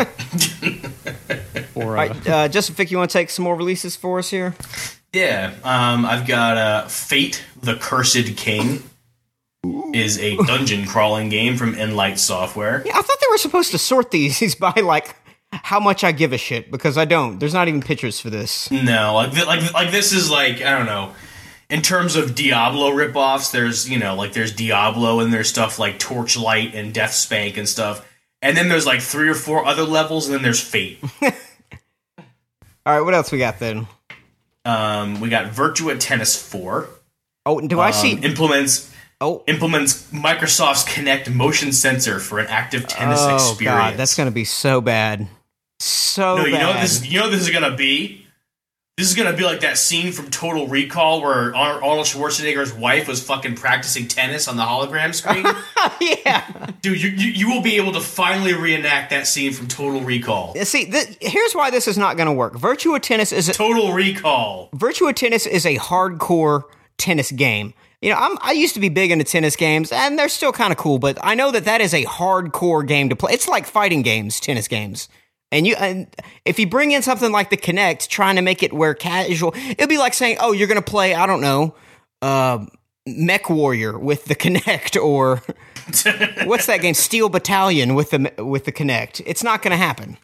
or, All uh, right, uh, Justin Fick, you want to take some more releases for us here? Yeah, um, I've got uh, Fate: The Cursed King. Is a dungeon crawling game from Enlight Software. Yeah, I thought they were supposed to sort these by, like, how much I give a shit, because I don't. There's not even pictures for this. No, like th- like like this is like I don't know. In terms of Diablo ripoffs, there's you know like there's Diablo and there's stuff like Torchlight and Deathspank and stuff, and then there's like three or four other levels, and then there's Fate. All right, what else we got then? um, we got Virtua Tennis four. Oh, do I Um, see? implements Oh, implements Microsoft's Kinect motion sensor for an active tennis oh experience. God, that's gonna be so bad, so no, bad. you know what this you know what this is gonna be. This is gonna be like that scene from Total Recall where Ar- Arnold Schwarzenegger's wife was fucking practicing tennis on the hologram screen. Yeah. Dude, you, you you will be able to finally reenact that scene from Total Recall. See, th- here's why this is not going to work. Virtua Tennis is a, Total Recall. Virtua Tennis is a hardcore tennis game. You know, I'm, I used to be big into tennis games, and they're still kind of cool. But I know that that is a hardcore game to play. It's like fighting games, tennis games. And you, and if you bring in something like the Kinect, trying to make it where casual, it'd be like saying, "Oh, you're going to play, I don't know, uh, Mech Warrior with the Kinect, or what's that game, Steel Battalion with the with the Kinect." It's not going to happen.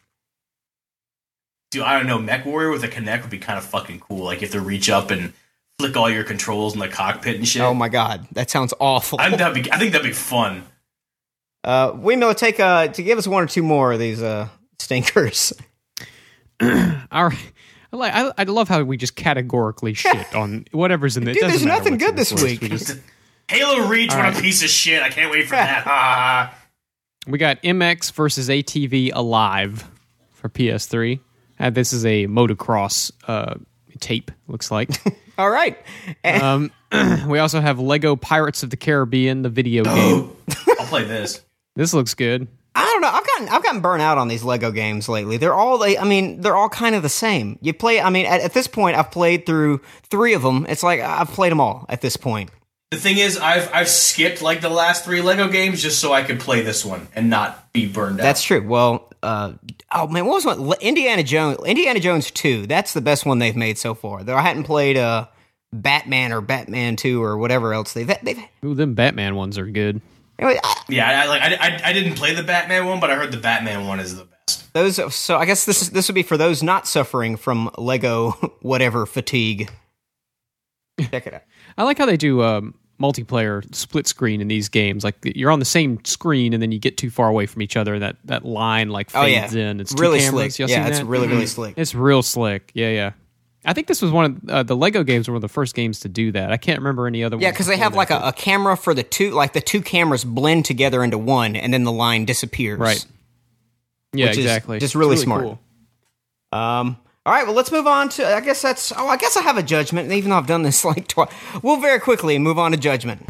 Dude, I don't know. Mech Warrior with a Kinect would be kind of fucking cool. Like, you have to reach up and flick all your controls in the cockpit and shit. Oh my God, that sounds awful. I think that'd be, I think that'd be fun. Uh, Windmill, take uh, to give us one or two more of these uh, stinkers. all right. I like. I, I love how we just categorically shit on whatever's in the. Dude, it doesn't there's matter nothing what's good in this this list. week. We, just, Halo Reach, what right. a piece of shit. I can't wait for that. Ah. we got M X versus A T V Alive for P S three. Uh, this is a motocross uh, tape. Looks like. All right. And- um, we also have Lego Pirates of the Caribbean, the video game. I'll play this. This looks good. I don't know. I've gotten I've gotten burnt out on these Lego games lately. They're all they. I mean, they're all kind of the same. You play. I mean, at, at this point, I've played through three of them. It's like I've played them all at this point. The thing is, I've I've skipped like the last three Lego games just so I could play this one and not be burned out. That's true. Well, uh, oh man, what was one? Indiana Jones. Indiana Jones two. That's the best one they've made so far. Though I hadn't played uh, Batman or Batman two or whatever else they've. they've Ooh, them Batman ones are good. anyway, I, Yeah, I, like I, I, I didn't play the Batman one, but I heard the Batman one is the best. those. So I guess this is this would be for those not suffering from Lego whatever fatigue. Check it out. I like how they do um, multiplayer split screen in these games. Like you're on the same screen, and then you get too far away from each other, and that, that line like Oh fades yeah, in. It's two really cameras. slick. Y'all Yeah, seen it's that? really really slick. It's real slick. Yeah, yeah. I think this was one of uh, the Lego games were one of the first games to do that. I can't remember any other ones. Yeah, because they before have that, like a, but- a camera for the two, like the two cameras blend together into one, and then the line disappears. right. Yeah, which is exactly. just It's really smart. cool. Um. All right. Well, let's move on to. I guess that's. Oh, I guess I have a judgment, even though I've done this like twice. We'll very quickly move on to judgment.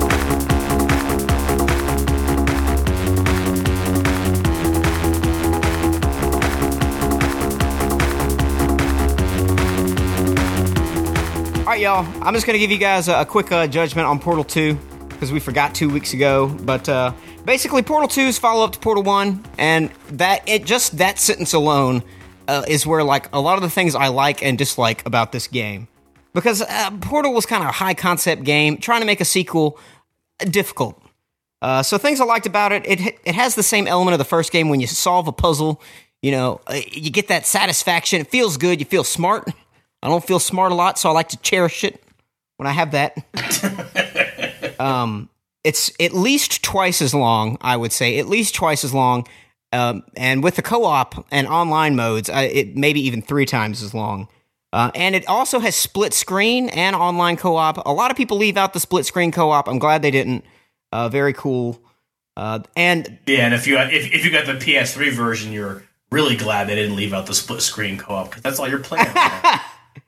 All right, y'all. I'm just going to give you guys a, a quick uh, judgment on Portal two because we forgot two weeks ago. But uh, basically, Portal two is follow up to Portal one, and that it just that sentence alone uh, is where like a lot of the things I like and dislike about this game. Because uh, Portal was kind of a high concept game, trying to make a sequel uh, difficult. Uh, so things I liked about it, it it has the same element of the first game. When you solve a puzzle, you know, uh, you get that satisfaction. It feels good. You feel smart. I don't feel smart a lot, so I like to cherish it when I have that. um, it's at least twice as long, I would say, at least twice as long. Um, and with the co-op and online modes, uh, it maybe even three times as long. Uh, and it also has split screen and online co-op. A lot of people leave out the split screen co-op. I'm glad they didn't. Uh, very cool. Uh, and Yeah, and if you if, if you got the P S three version, you're really glad they didn't leave out the split screen co-op because that's all you're playing. Right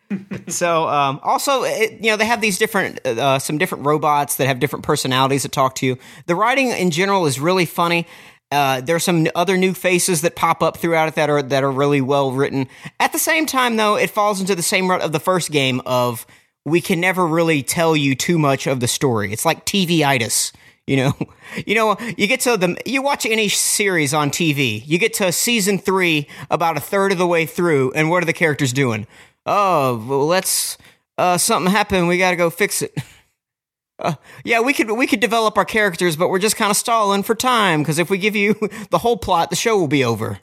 so um, also, it, you know, they have these different, uh, some different robots that have different personalities that talk to you. The writing in general is really funny. Uh, there are some other new faces that pop up throughout it that are that are really well written. At the same time, though, it falls into the same rut of the first game of we can never really tell you too much of the story. It's like T V-itis. You know, you know, you get to the, you watch any series on T V, you get to season three about a third of the way through, and what are the characters doing? Oh, well, let's, uh, something happened, we gotta go fix it. Uh, yeah, we could, we could develop our characters, but we're just kind of stalling for time, because if we give you the whole plot, the show will be over.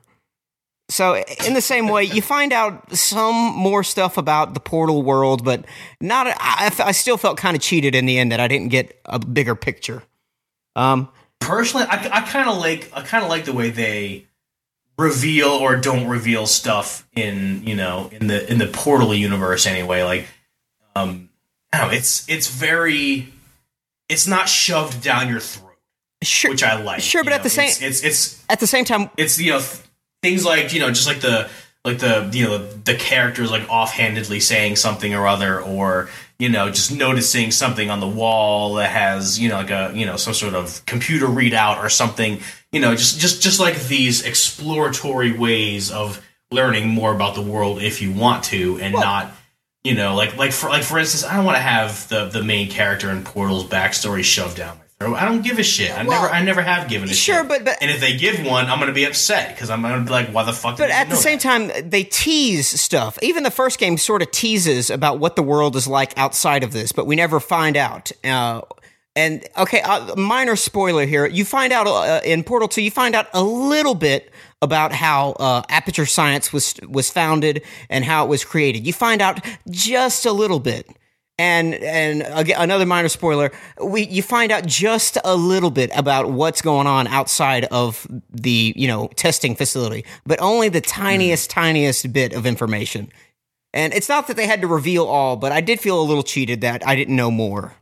So, in the same way, you find out some more stuff about the Portal world, but not, I, I still felt kind of cheated in the end that I didn't get a bigger picture. Um, Personally, I, I kind of like I kind of like the way they reveal or don't reveal stuff in you know in the in the Portal universe anyway. Like, um, I don't know, it's it's very it's not shoved down your throat, sure, which I like. Sure, but you at know, the same it's, it's it's at the same time, it's you know th- things like you know just like the like the you know the characters like offhandedly saying something or other, or you know just noticing something on the wall that has you know like a you know some sort of computer readout or something, you know just just just like these exploratory ways of learning more about the world if you want to, and well, not you know like like for like for instance, I don't want to have the the main character in Portal's backstory shoved down my throat. I don't give a shit. I well, never I never have given a sure, shit. but, but And if they give one, I'm going to be upset because I'm going to be like, why the fuck did But you at the know same that? time, they tease stuff. Even the first game sort of teases about what the world is like outside of this, but we never find out. Uh, and, okay, uh, minor spoiler here. You find out uh, in Portal two, you find out a little bit about how uh, Aperture Science was was founded and how it was created. You find out just a little bit. And and again, another minor spoiler, we you find out just a little bit about what's going on outside of the, you know, testing facility, but only the tiniest, mm. tiniest bit of information. And it's not that they had to reveal all, but I did feel a little cheated that I didn't know more.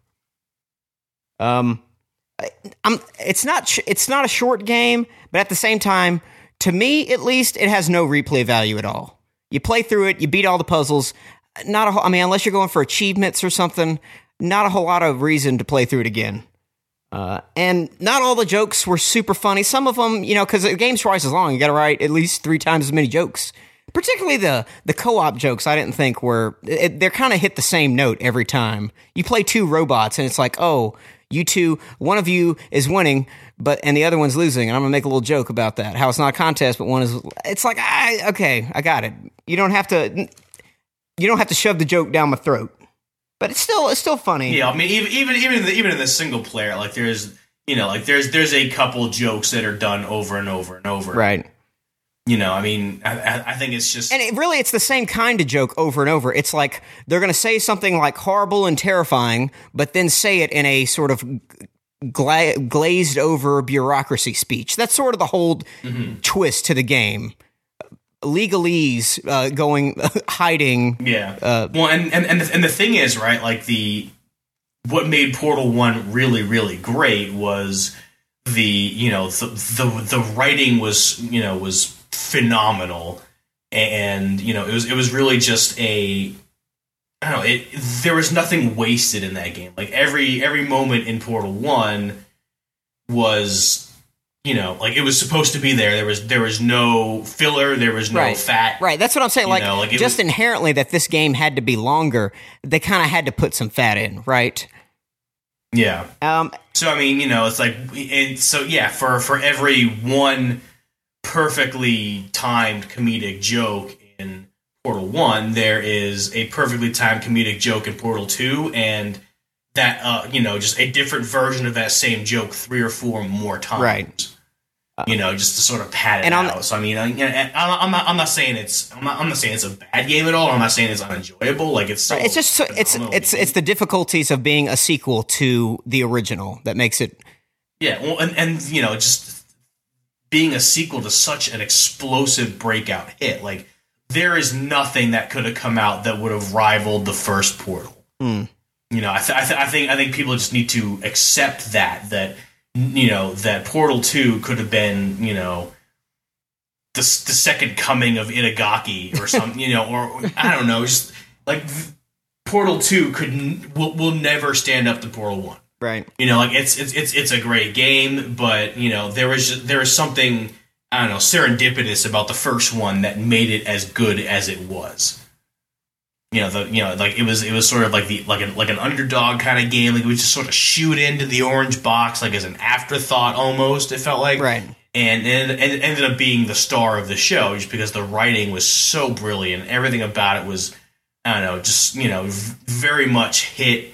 Um, I'm. It's not. It's not a short game, but at the same time, to me at least, it has no replay value at all. You play through it, you beat all the puzzles. Not a whole, I mean, unless you're going for achievements or something, not a whole lot of reason to play through it again. Uh, and not all the jokes were super funny. Some of them, you know, because the game's twice as long, you got to write at least three times as many jokes. Particularly the the co-op jokes, I didn't think were it, they're kind of hit the same note every time. You play two robots, and it's like, oh, you two, one of you is winning, but and the other one's losing, and I'm gonna make a little joke about that. How it's not a contest, but one is. It's like, I okay, I got it. You don't have to. You don't have to shove the joke down my throat, but it's still it's still funny. Yeah, I mean, even even even in the, even in the single player, like there's you know like there's there's a couple jokes that are done over and over and over. Right. You know, I mean, I, I think it's just... And it, really, it's the same kind of joke over and over. It's like they're going to say something like horrible and terrifying, but then say it in a sort of gla- glazed-over bureaucracy speech. That's sort of the whole mm-hmm. twist to the game. Legalese uh, going, hiding... Yeah. Uh, well, and, and, and, the, and the thing is, right, like the... What made Portal one really, really great was the, you know, the the, the writing was, you know, was... phenomenal, and you know it was it was really just a I don't know it there was nothing wasted in that game. Like every every moment in Portal one was you know like it was supposed to be there. There was there was no filler, there was no right. fat. Right, that's what I'm saying. Like, know, like just was, inherently that this game had to be longer. They kind of had to put some fat in, right? Yeah. Um. So I mean, you know, it's like and so yeah. For for every one perfectly timed comedic joke in Portal one, there is a perfectly timed comedic joke in Portal two, and that uh, you know, just a different version of that same joke three or four more times. Right. You know, just to sort of pad it and out. So I mean, I, I'm not, I'm not saying it's, I'm not, I'm not saying it's a bad game at all. I'm not saying it's unenjoyable. Like it's, so it's just, so, it's, it's, it's the difficulties of being a sequel to the original that makes it. Yeah, well, and and you know, just being a sequel to such an explosive breakout hit, like there is nothing that could have come out that would have rivaled the first Portal. Mm. You know, I, th- I, th- I think I think people just need to accept that that you know that Portal two could have been you know the the second coming of Itagaki or something. You know, or I don't know, just like Portal two could n- will will never stand up to Portal one. Right. You know, like it's it's it's it's a great game, but you know there was there was something I don't know serendipitous about the first one that made it as good as it was. You know, the you know like it was it was sort of like the like an like an underdog kind of game. Like we just sort of shoot into the orange box like as an afterthought almost. It felt like right, and and, and it ended up being the star of the show just because the writing was so brilliant. Everything about it was I don't know just you know v- very much hit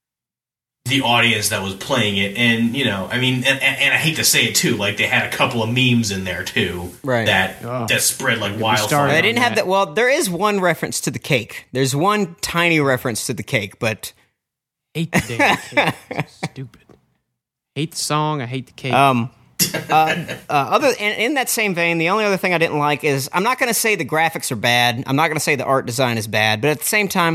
the audience that was playing it, and you know, I mean, and, and I hate to say it too, like they had a couple of memes in there too, right? That oh. that spread like wildfire. They didn't have that. that. Well, there is one reference to the cake. There's one tiny reference to the cake, but hate the damn cake. It's so stupid. Hate the song. I hate the cake. um, uh, uh, other in, in that same vein, the only other thing I didn't like is I'm not going to say the graphics are bad. I'm not going to say the art design is bad, but at the same time,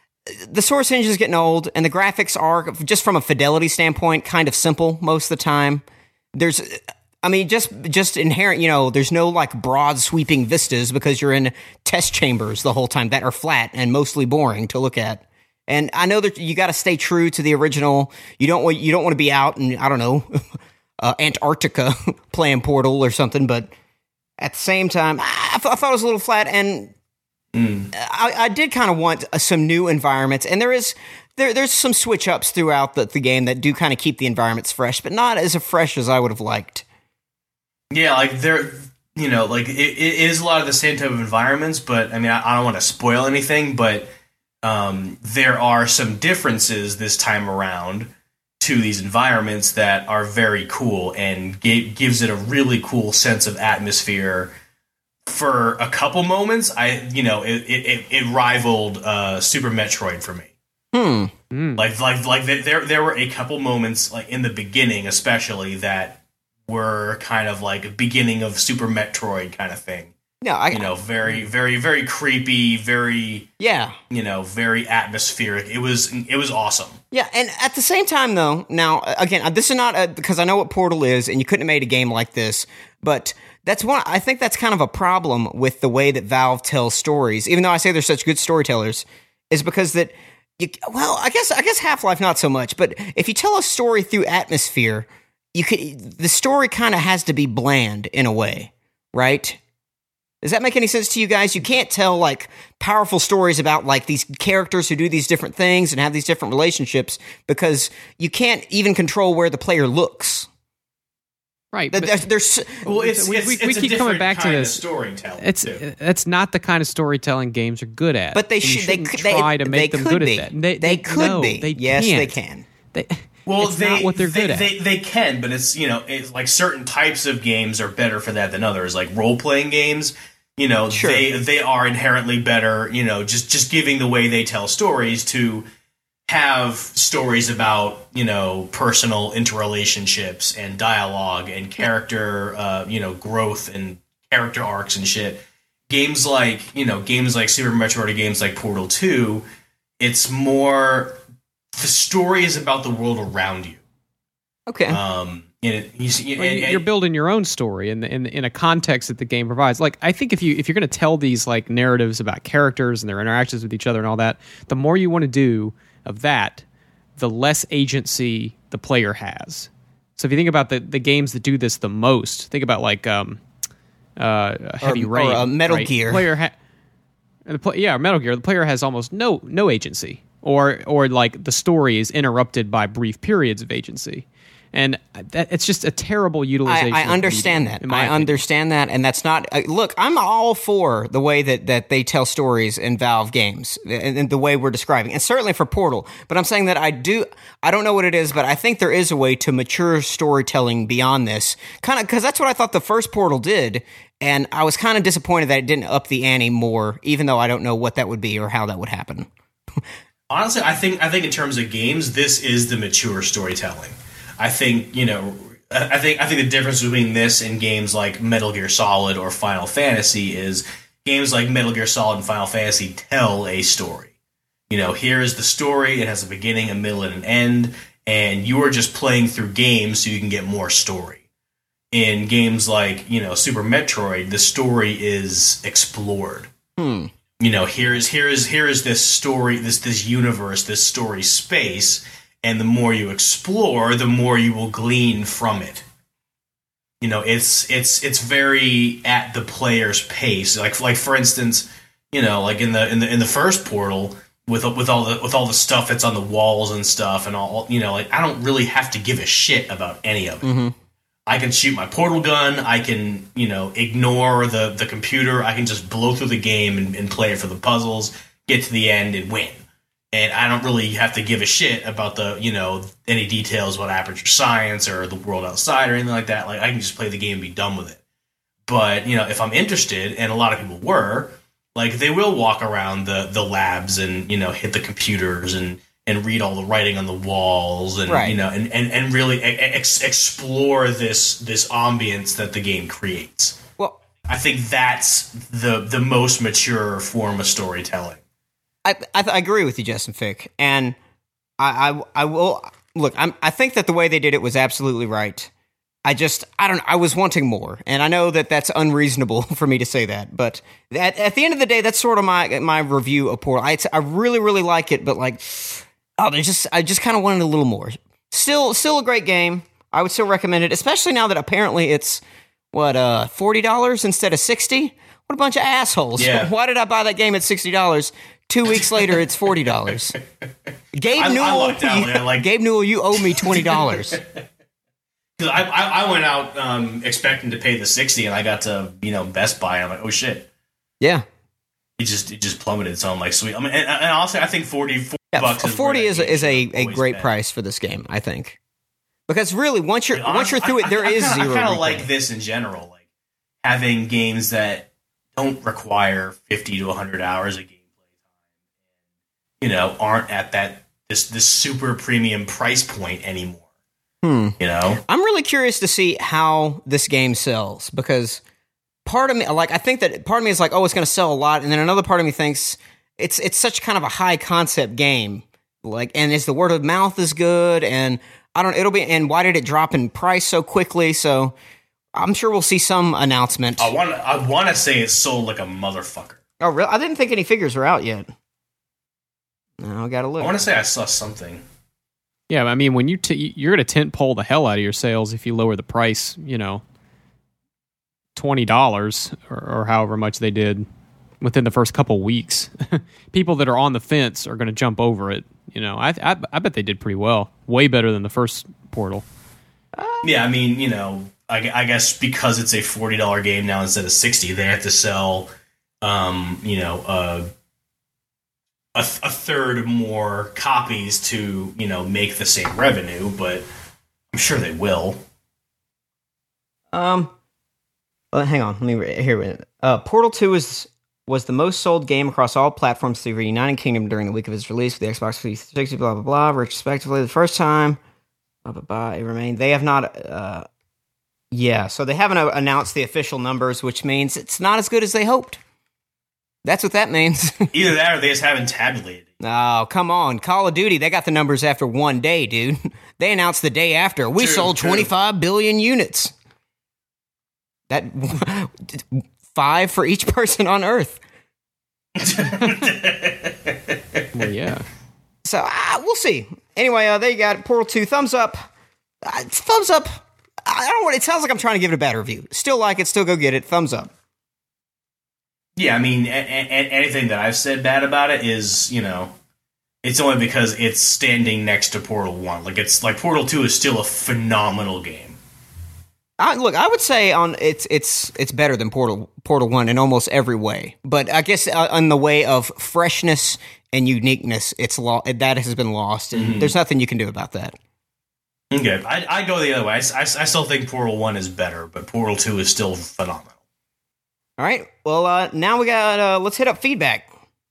the Source engine is getting old, and the graphics are, just from a fidelity standpoint, kind of simple most of the time. There's, I mean, just just inherent, you know, there's no like broad sweeping vistas because you're in test chambers the whole time that are flat and mostly boring to look at. And I know that you got to stay true to the original. You don't want you don't want to be out in I don't know uh, Antarctica playing Portal or something, but at the same time, I, I thought it was a little flat and. Mm. I, I did kind of want uh, some new environments, and there is there there's some switch ups throughout the, the game that do kind of keep the environments fresh, but not as fresh as I would have liked. Yeah, like there, you know, like it, it is a lot of the same type of environments, but I mean, I, I don't want to spoil anything, but um, there are some differences this time around to these environments that are very cool and g- gives it a really cool sense of atmosphere. For a couple moments, I you know it it, it rivaled uh, Super Metroid for me. Hmm. Mm. Like like like there there were a couple moments like in the beginning, especially that were kind of like beginning of Super Metroid kind of thing. No, I you know very very very creepy, very yeah you know very atmospheric. It was it was awesome. Yeah, and at the same time though, now again, this is not a, because I know what Portal is, and you couldn't have made a game like this, but. That's one. I think that's kind of a problem with the way that Valve tells stories. Even though I say they're such good storytellers, is because that. You, well, I guess I guess Half-Life not so much, but if you tell a story through atmosphere, you could. The story kind of has to be bland in a way, right? Does that make any sense to you guys? You can't tell like powerful stories about like these characters who do these different things and have these different relationships because you can't even control where the player looks. Right. Th- but- There's, there's Well, it's, We- it's, we- it's we a keep coming different back to kind this. Of storytelling. It's too. that's not the kind of storytelling games are good at. but they and you should they shouldn't could try they, to make they them could good be. at that. They, they could no, be. They yes, can't. they can. They, Well, it's they, not what they're they, good at. They, they can, but it's you know, it's like certain types of games are better for that than others. Like role playing games, you know, Sure. they they are inherently better. You know, just just giving the way they tell stories to have stories about you know personal interrelationships and dialogue and character, uh, you know, growth and character arcs and shit. Games like you know, games like Super Metroid or games like Portal two, it's more. The story is about the world around you. Okay. Um, and it, you, see- Well, and- you- and- you're building your own story in, the, in in a context that the game provides. Like I think if you if you're going to tell these like narratives about characters and their interactions with each other and all that, the more you want to do of that, the less agency the player has. So if you think about the the games that do this the most, think about like um, uh, Heavy or, Rain, uh, Metal right? Gear. The player ha- the play, yeah, Metal Gear. The player has almost no no agency, or or like the story is interrupted by brief periods of agency. And that, it's just a terrible utilization. I, I of understand media, that. in my I opinion. understand that, and that's not. Uh, look, I'm all for the way that, that they tell stories in Valve games, and, and the way we're describing, and certainly for Portal. But I'm saying that I do. I don't know what it is, but I think there is a way to mature storytelling beyond this, kind of because that's what I thought the first Portal did, and I was kind of disappointed that it didn't up the ante more, even though I don't know what that would be or how that would happen. honestly, I think I think in terms of games, this is the mature storytelling. I think you know. I think I think the difference between this and games like Metal Gear Solid or Final Fantasy is games like Metal Gear Solid and Final Fantasy tell a story. You know, here is the story. It has a beginning, a middle, and an end, and you are just playing through games so you can get more story. In games like you know Super Metroid, the story is explored. Hmm. You know, here is here is here is this story, this this universe, this story space. And the more you explore, the more you will glean from it. You know, it's it's it's very at the player's pace. Like like for instance, you know, like in the in the in the first Portal with with all the with all the stuff that's on the walls and stuff and all, you know, like I don't really have to give a shit about any of it. Mm-hmm. I can shoot my portal gun. I can, you know, ignore the the computer. I can just blow through the game and, and play it for the puzzles, get to the end, and win. And I don't really have to give a shit about the, you know, any details about Aperture Science or the world outside or anything like that. Like, I can just play the game and be done with it. But, you know, if I'm interested, and a lot of people were, like, they will walk around the, the labs and, you know, hit the computers and, and read all the writing on the walls and, Right. you know, and, and, and really ex- explore this this ambience that the game creates. Well, I think that's the the most mature form of storytelling. I, I, I agree with you, Justin Fick, and I, I, I will look. I'm, I think that the way they did it was absolutely right. I just, I don't. I was wanting more, and I know that that's unreasonable for me to say that, but at, at the end of the day, that's sort of my my review of Portal. I, I really, really like it, but like, oh, there's just, I just kind of wanted a little more. Still, still a great game. I would still recommend it, especially now that apparently it's what uh forty dollars instead of sixty. What a bunch of assholes! Yeah. Why did I buy that game at sixty dollars? Two weeks later, it's forty dollars. Gabe I- I Newell, lucked out, you- man, like- Gabe Newell, you owe me twenty dollars. Because I, I, I went out um, expecting to pay the sixty, and I got to you know Best Buy, and I'm like, oh shit, Yeah, it just it just plummeted. So I'm like, sweet. I mean, and, and honestly, I think forty, forty yeah. bucks is Forty where is that a, is a, game a always great been. price for this game, I think, because really once you're Honestly, once you're through I- it, there I, is I kinda, zero. I kind of replay. like this in general, like having games that don't require fifty to hundred hours of gameplay time, you know, aren't at that this this super premium price point anymore. Hmm. You know, I'm really curious to see how this game sells because part of me, like, I think that part of me is like, oh, it's going to sell a lot, and then another part of me thinks it's it's such kind of a high concept game, like, and is the word of mouth is good, and I don't, it'll be, and why did it drop in price so quickly? So I'm sure we'll see some announcement. I want I want to say it sold like a motherfucker. Oh, really? I didn't think any figures were out yet. No, I gotta I look. want to say I saw something. Yeah, I mean, when you t- you're going to tent pole the hell out of your sales if you lower the price, you know, twenty dollars or, or however much they did within the first couple weeks. People that are on the fence are going to jump over it. You know, I, I I bet they did pretty well, way better than the first Portal. Yeah, I mean, you know, I, I guess because it's a forty dollar game now instead of sixty, they have to sell, um, you know, uh, a, a third more copies to, you know, make the same revenue. But I'm sure they will. Um, well, hang on. Let me re- here. Uh, Portal Two is was the most sold game across all platforms through the United Kingdom during the week of its release with the Xbox three sixty. Blah blah blah. Respectively, the first time. Blah blah blah. It remained. They have not. Uh, yeah. So they haven't uh, announced the official numbers, which means it's not as good as they hoped. That's what that means. Either that or they just haven't tabulated. Oh, come on. Call of Duty, they got the numbers after one day, dude. They announced the day after. We True, sold true. twenty-five billion units. That five for each person on Earth. Well, yeah. So, uh, we'll see. Anyway, uh, there you got it. Portal two, thumbs up. Uh, thumbs up. I don't know what it sounds like I'm trying to give it a bad review. Still like it, still go get it. Thumbs up. Yeah, I mean, a- a- anything that I've said bad about it is, you know, it's only because it's standing next to Portal one. Like, it's like Portal two is still a phenomenal game. I, look, I would say on it's it's it's better than Portal Portal One in almost every way, but I guess uh, in the way of freshness and uniqueness, it's lo- that has been lost, and Mm-hmm. there's nothing you can do about that. Okay, I, I go the other way. I, I, I still think Portal one is better, but Portal two is still phenomenal. All right, well, uh, now we got uh, let's hit up feedback.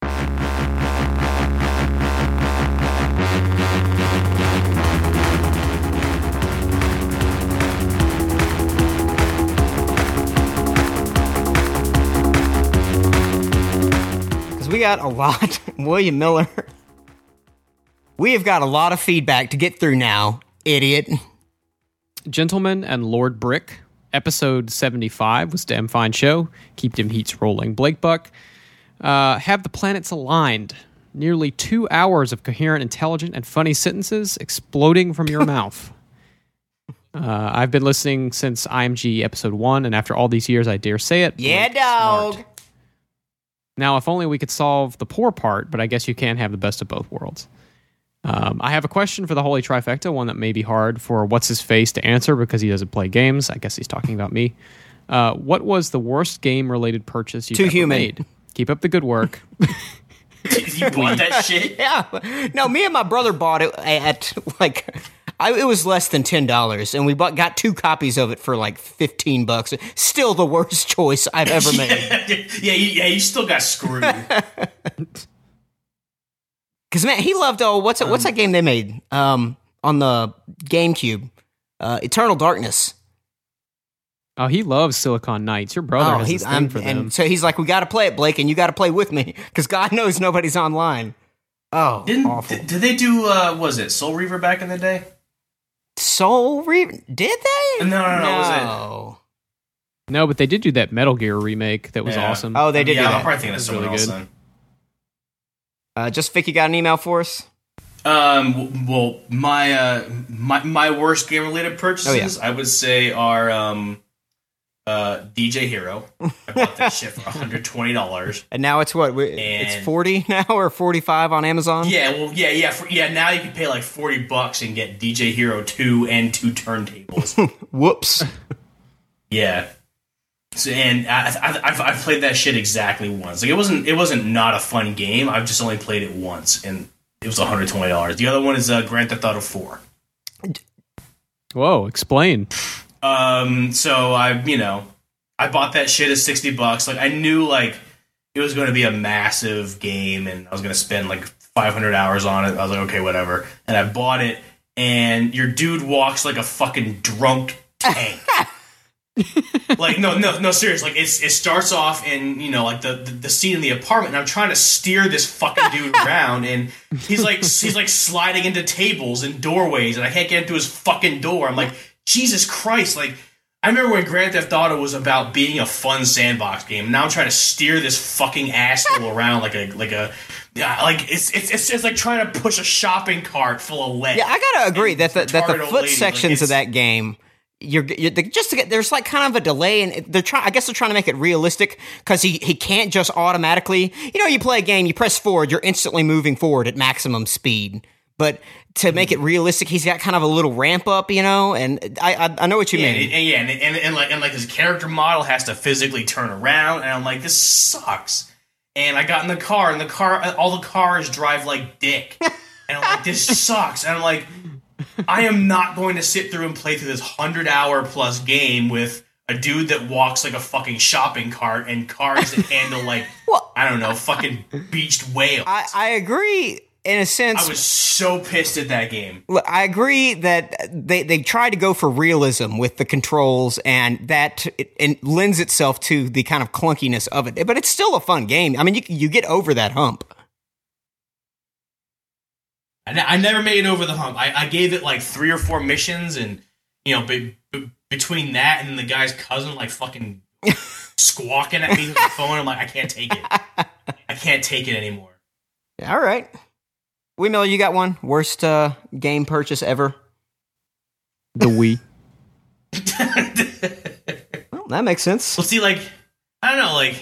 We got a lot, William Miller. We have got a lot of feedback to get through now, idiot. Gentleman and Lord Brick, episode seventy-five was damn fine show. Keep them heats rolling. Blake Buck, uh, have the planets aligned. Nearly two hours of coherent, intelligent, and funny sentences exploding from your mouth. Uh, I've been listening since I M G episode one, and after all these years, I dare say it. Yeah, Blake, dog. smart. Now, if only we could solve the poor part, but I guess you can't have the best of both worlds. Um, I have a question for the Holy Trifecta, one that may be hard for What's-His-Face to answer because he doesn't play games. I guess he's talking about me. Uh, what was the worst game-related purchase you've Too ever human. made? Keep up the good work. You bought that shit? Yeah. No, me and my brother bought it at, like, I, it was less than ten dollars, and we bought, got two copies of it for, like, fifteen bucks. Still the worst choice I've ever made. yeah, you, yeah, you still got screwed. Because, man, he loved, oh, what's that, what's that game they made um, on the GameCube? Uh, Eternal Darkness. Oh, he loves Silicon Knights. Your brother Oh, has he's this thing I'm, for them. and so he's like, we got to play it, Blake, and you got to play with me because God knows nobody's online. Oh, Didn't awful. did, did they do? Uh, was it Soul Reaver back in the day? Soul Reaver? Did they? No, no, no, was it- No. No, but they did do that Metal Gear remake that was Yeah. awesome. Oh, they did yeah, do I'm that. probably thinking of That's someone really else. good. Then. Uh, just Vic, you got an email for us? Um. w- Well, my uh, my my worst game related purchases, Oh, I would say, are um, uh, D J Hero. I bought that shit for one hundred twenty dollars. And now it's what? we- And- It's forty now or forty-five on Amazon? Yeah, well, yeah, yeah, for, yeah. Now you can pay like forty bucks and get D J Hero two and two turntables. Whoops. Yeah. So, and I, I, I've, I've played that shit exactly once. Like it wasn't, it wasn't not a fun game. I've just only played it once, and it was one hundred twenty dollars. The other one is uh, Grand Theft Auto four. Whoa, explain. Um, so I, you know, I bought that shit at sixty bucks. Like I knew like it was going to be a massive game, and I was going to spend like five hundred hours on it. I was like, okay, whatever. And I bought it, and your dude walks like a fucking drunk tank. Like no no no serious, like it's it starts off in, you know, like the, the the scene in the apartment, and I'm trying to steer this fucking dude around, and he's like he's like sliding into tables and doorways, and I can't get into his fucking door. I'm like, Jesus Christ. Like I remember when Grand Theft Auto was about being a fun sandbox game. Now I'm trying to steer this fucking asshole around like a like a yeah, like it's it's it's just like trying to push a shopping cart full of lead. Yeah, I gotta agree that the, that the retarded old foot lady, sections like, of that game you're, you're just to get there's like kind of a delay, and they're trying. I guess they're trying to make it realistic because he he can't just automatically. You know, you play a game, you press forward, you're instantly moving forward at maximum speed. But to make it realistic, he's got kind of a little ramp up, you know. And I I, I know what you yeah, mean. And, and, yeah, and, and, and like and like his character model has to physically turn around, and I'm like, this sucks. And I got in the car, and the car, all the cars drive like dick, and I'm like, this sucks. And I'm like, I am not going to sit through and play through this hundred hour plus game with a dude that walks like a fucking shopping cart and cars that handle like well, I don't know, fucking beached whales. I, I agree in a sense. I was so pissed at that game. Look, I agree that they they tried to go for realism with the controls, and that it, it lends itself to the kind of clunkiness of it. But it's still a fun game. I mean, you you get over that hump. I, n- I never made it over the hump. I, I gave it like three or four missions, and you know, be, be, between that and the guy's cousin, like fucking squawking at me with the phone, I'm like, I can't take it. I can't take it anymore. All right, Wee-Miller, you got one worst uh, game purchase ever? The Wii. Well, that makes sense. Well, see, like, I don't know, like,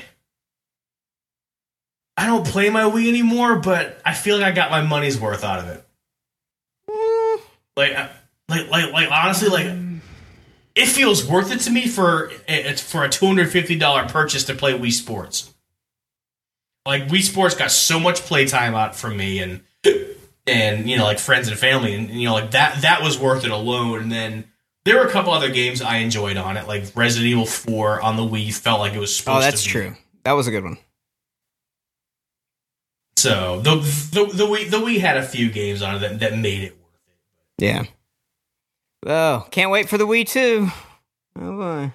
I don't play my Wii anymore, but I feel like I got my money's worth out of it. Mm. Like, I- like, like, like, honestly, like, it feels worth it to me for it's for a two hundred fifty dollars purchase to play Wii Sports. Like, Wii Sports got so much playtime out from me, and and you know, like friends and family, and you know, like that that was worth it alone. And then there were a couple other games I enjoyed on it, like Resident Evil four on the Wii felt like it was supposed Oh, that's to be. true. That was a good one. So the the the Wii the Wii had a few games on it that, that made it worth it. Yeah. Oh, can't wait for the Wii too. Oh boy.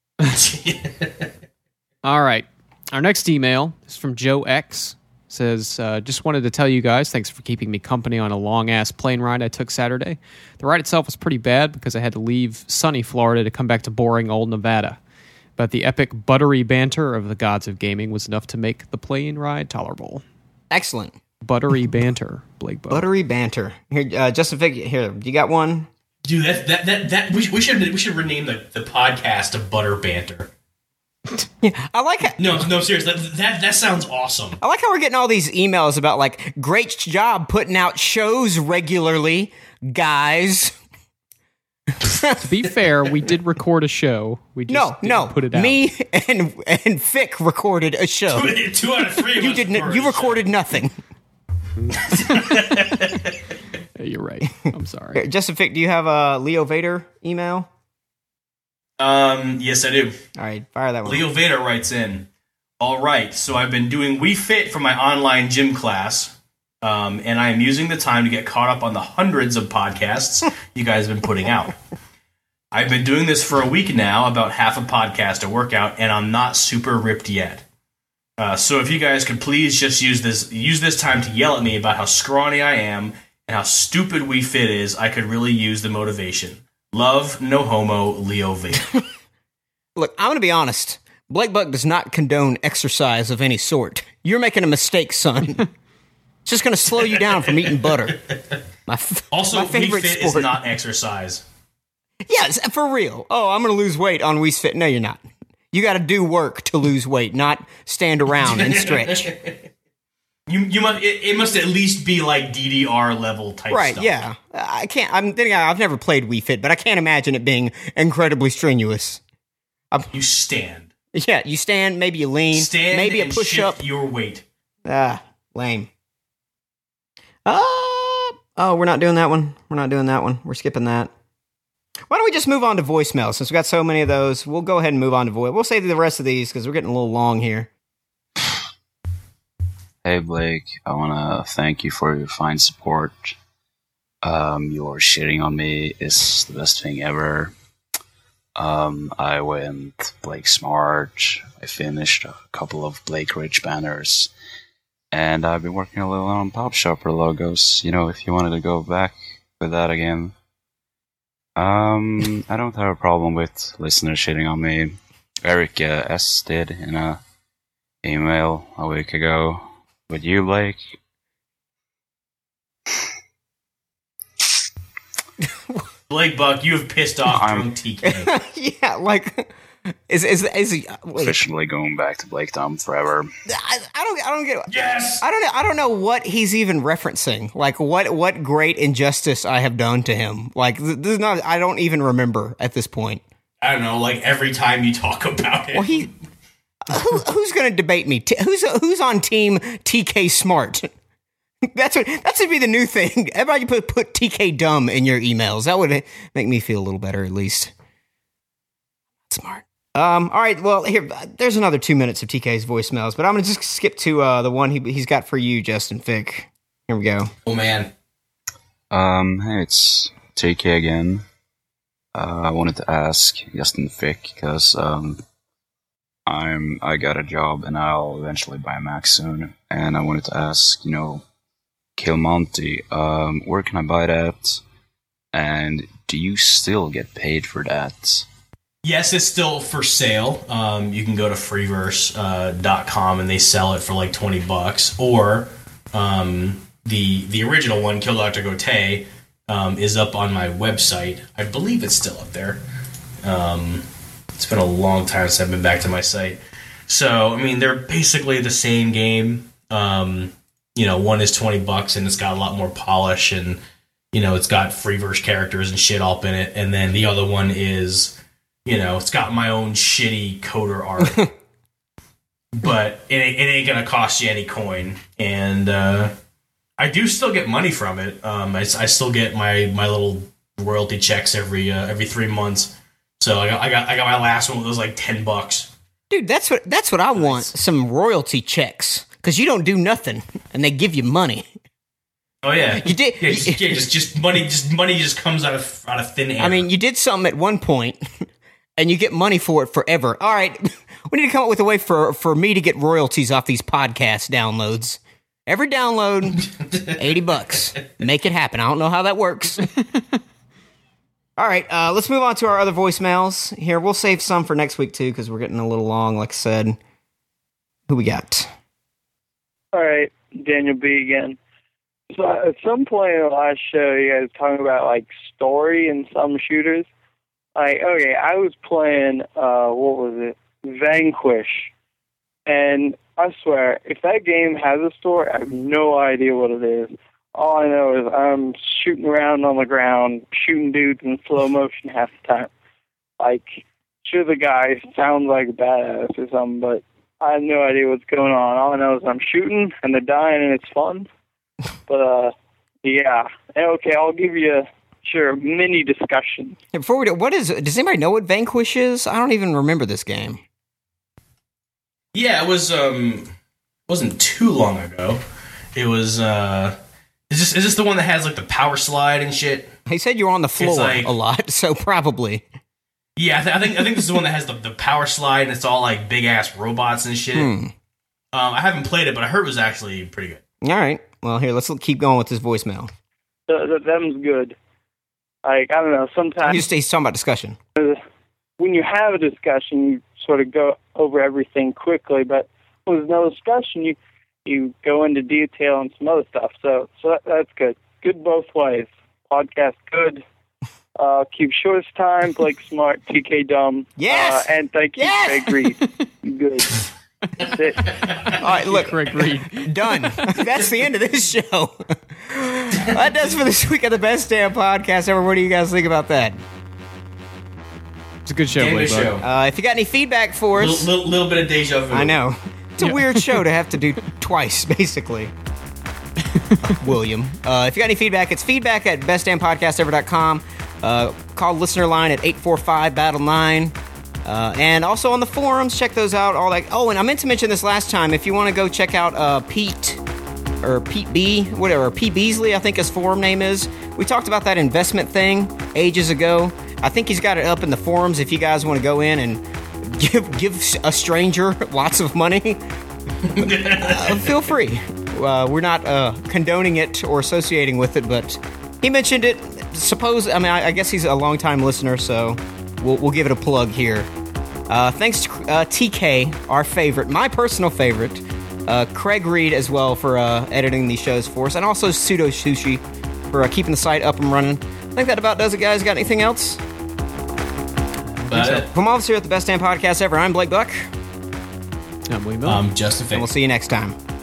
All right. Our next email is from Joe X. Says, uh, just wanted to tell you guys, thanks for keeping me company on a long-ass plane ride I took Saturday. The ride itself was pretty bad because I had to leave sunny Florida to come back to boring old Nevada. But the epic buttery banter of the gods of gaming was enough to make the plane ride tolerable. Excellent. Buttery banter, Blake Bow. Buttery banter. Here, uh, Justin Fig, here, you got one? Dude, that that that, that we, we should we should rename the, the podcast to Butter Banter. Yeah, I like it. No, no, seriously, that, that that sounds awesome. I like how we're getting all these emails about like great job putting out shows regularly, guys. To be fair, we did record a show. We just No, didn't no. put it out. Me and and Fick recorded a show. Two, two out of three. Of You us didn't. recorded You a recorded nothing. You're right. I'm sorry. Here, Justin Fick, do you have a Leo Vader email? show. Um, yes, I do. All right, fire that one. Leo Vader writes in. All right, so I've been doing Wii Fit for my online gym class, um, and I am using the time to get caught up on the hundreds of podcasts you guys have been putting out. I've been doing this for a week now, about half a podcast a workout, and I'm not super ripped yet. Uh, so if you guys could please just use this use this time to yell at me about how scrawny I am and how stupid Wii Fit is, I could really use the motivation. Love, no homo, Leo Vader. Look, I'm going to be honest. Blake Buck does not condone exercise of any sort. You're making a mistake, son. It's just going to slow you down from eating butter. My, f- Also, my favorite Wii Fit sport. is not exercise. Yes, for real. Oh, I'm going to lose weight on Wii Fit. No, you're not. You got to do work to lose weight, not stand around and stretch. You you must it, it must at least be like D D R level type Right, stuff. yeah. I can't, I'm thinking, I've never played Wii Fit, but I can't imagine it being incredibly strenuous. You stand. Yeah, you stand, maybe you lean, Stand maybe a and push up. shift your weight. Ah, lame. Uh, oh, we're not doing that one. We're not doing that one. We're skipping that. Why don't we just move on to voicemail? Since we got so many of those, we'll go ahead and move on to voice. We'll save the rest of these because we're getting a little long here. Hey Blake, I want to thank you for your fine support. Um, your shitting on me is the best thing ever. Um, I went Blake Smart. I finished a couple of Blake Rich banners. And I've been working a little on Pop Shopper logos. You know, if you wanted to go back with that again. Um, I don't have a problem with listeners shitting on me. Eric uh, S. did in a email a week ago. But you, Blake? Blake Buck, you have pissed off I'm- drunk T K. Yeah, like is is is he? Wait, Officially going back to Blake Dumb forever. I, I don't I don't get. Yes! I don't know. I don't know what he's even referencing. Like what what great injustice I have done to him. Like th- this is not. I don't even remember at this point. I don't know, like every time you talk about it. Well, he. Who, who's going to debate me? T- who's who's on team T K Smart? That's what that should be the new thing. Everybody put put T K Dumb in your emails. That would make me feel a little better, at least. Smart. Um. All right. Well, here. There's another two minutes of T K's voicemails, but I'm gonna just skip to uh, the one he he's got for you, Justin Fick. Here we go. Oh, man. Um, hey, it's T K again. Uh, I wanted to ask Justin Fick because um, I'm I got a job and I'll eventually buy a Mac soon, and I wanted to ask, you know, Kill Monty, um, where can I buy that? And do you still get paid for that? Yes, it's still for sale. Um, you can go to freeverse dot com and they sell it for like twenty bucks. Or um, the the original one, Kill Doctor Gote, um, is up on my website. I believe it's still up there. Um, it's been a long time since I've been back to my site. So, I mean, they're basically the same game. Um, you know, one is twenty bucks and it's got a lot more polish and, you know, it's got Freeverse characters and shit up in it. And then the other one is, you know, it's got my own shitty coder art. But it ain't, it ain't going to cost you any coin. And uh, I do still get money from it. Um, I, I still get my, my little royalty checks every uh, every three months. So I got, I got I got my last one, it was like ten bucks. Dude, that's what that's what I want. Some royalty checks, because you don't do nothing and they give you money. Oh yeah, You did- Yeah, just, yeah, just just money, just money just comes out of out of thin air. I mean, you did something at one point, and you get money for it forever. All right, we need to come up with a way for, for me to get royalties off these podcast downloads. Every download, eighty bucks. Make it happen. I don't know how that works. All right, uh, let's move on to our other voicemails. Here, we'll save some for next week, too, because we're getting a little long, like I said. Who we got? All right, Daniel B. again. So at some point in the last show, you guys were talking about like story in some shooters. Like, okay, I was playing, uh, what was it, Vanquish, and I swear, if that game has a story, I have no idea what it is. All I know is I'm shooting around on the ground, shooting dudes in slow motion half the time. Like, sure, the guy sounds like a badass or something, but I have no idea what's going on. All I know is I'm shooting, and they're dying, and it's fun. But, uh, yeah. Okay, I'll give you, sure, a mini discussion. Hey, Before we do, what is, does anybody know what Vanquish is? I don't even remember this game. yeah, it was um, wasn't too long ago. It was uh, is this is this the one that has like the power slide and shit? He said you were on the floor like- a lot, so probably. Yeah, I, th- I think I think this is the one that has the, the power slide and it's all like big ass robots and shit. Hmm. Um, I haven't played it, but I heard it was actually pretty good. All right. Well, here, let's keep going with this voicemail. Th- th- them's good. Like, I don't know, sometimes He's, he's talking about discussion. when you have a discussion, you sort of go over everything quickly, but when there's no discussion, you you go into detail and some other stuff. So so that, that's good. Good both ways. Podcast good. Uh, keep short as time. Blake Smart, T K Dumb. Yes! Uh, and thank you, Yes! Craig Reed. You good. That's it. All right, look, Craig Reed. done. That's the end of this show. That does for this week of the Best Damn Podcast ever. What do you guys think about that? It's a good show, Damn Blake good Bug. show. Uh, if you got any feedback for Little, us, little, little bit of deja vu. I know. It's a Yeah. weird show to have to do twice, basically. William. Uh, if you got any feedback, it's feedback at best damn podcast ever dot com. Uh, call listener line at eight four five battle nine. Uh, and also on the forums, check those out. All that. Oh, and I meant to mention this last time. If you want to go check out uh, Pete or Pete B, whatever, Pete Beasley, I think his forum name is. We talked about that investment thing ages ago. I think he's got it up in the forums. If you guys want to go in and give give a stranger lots of money, uh, feel free. Uh, we're not uh, condoning it or associating with it, but he mentioned it. Suppose, I mean, I, I guess he's a longtime listener, so we'll, we'll give it a plug here. Uh, thanks to uh, T K, our favorite, my personal favorite, uh, Craig Reed as well for uh, editing these shows for us, and also Pseudo Sushi for uh, keeping the site up and running. think that about does it, guys. Got anything else? About it. From all of us here at the Best Damn Podcast Ever, I'm Blake Buck, I'm William Miller. Um, Justin and we'll see you next time.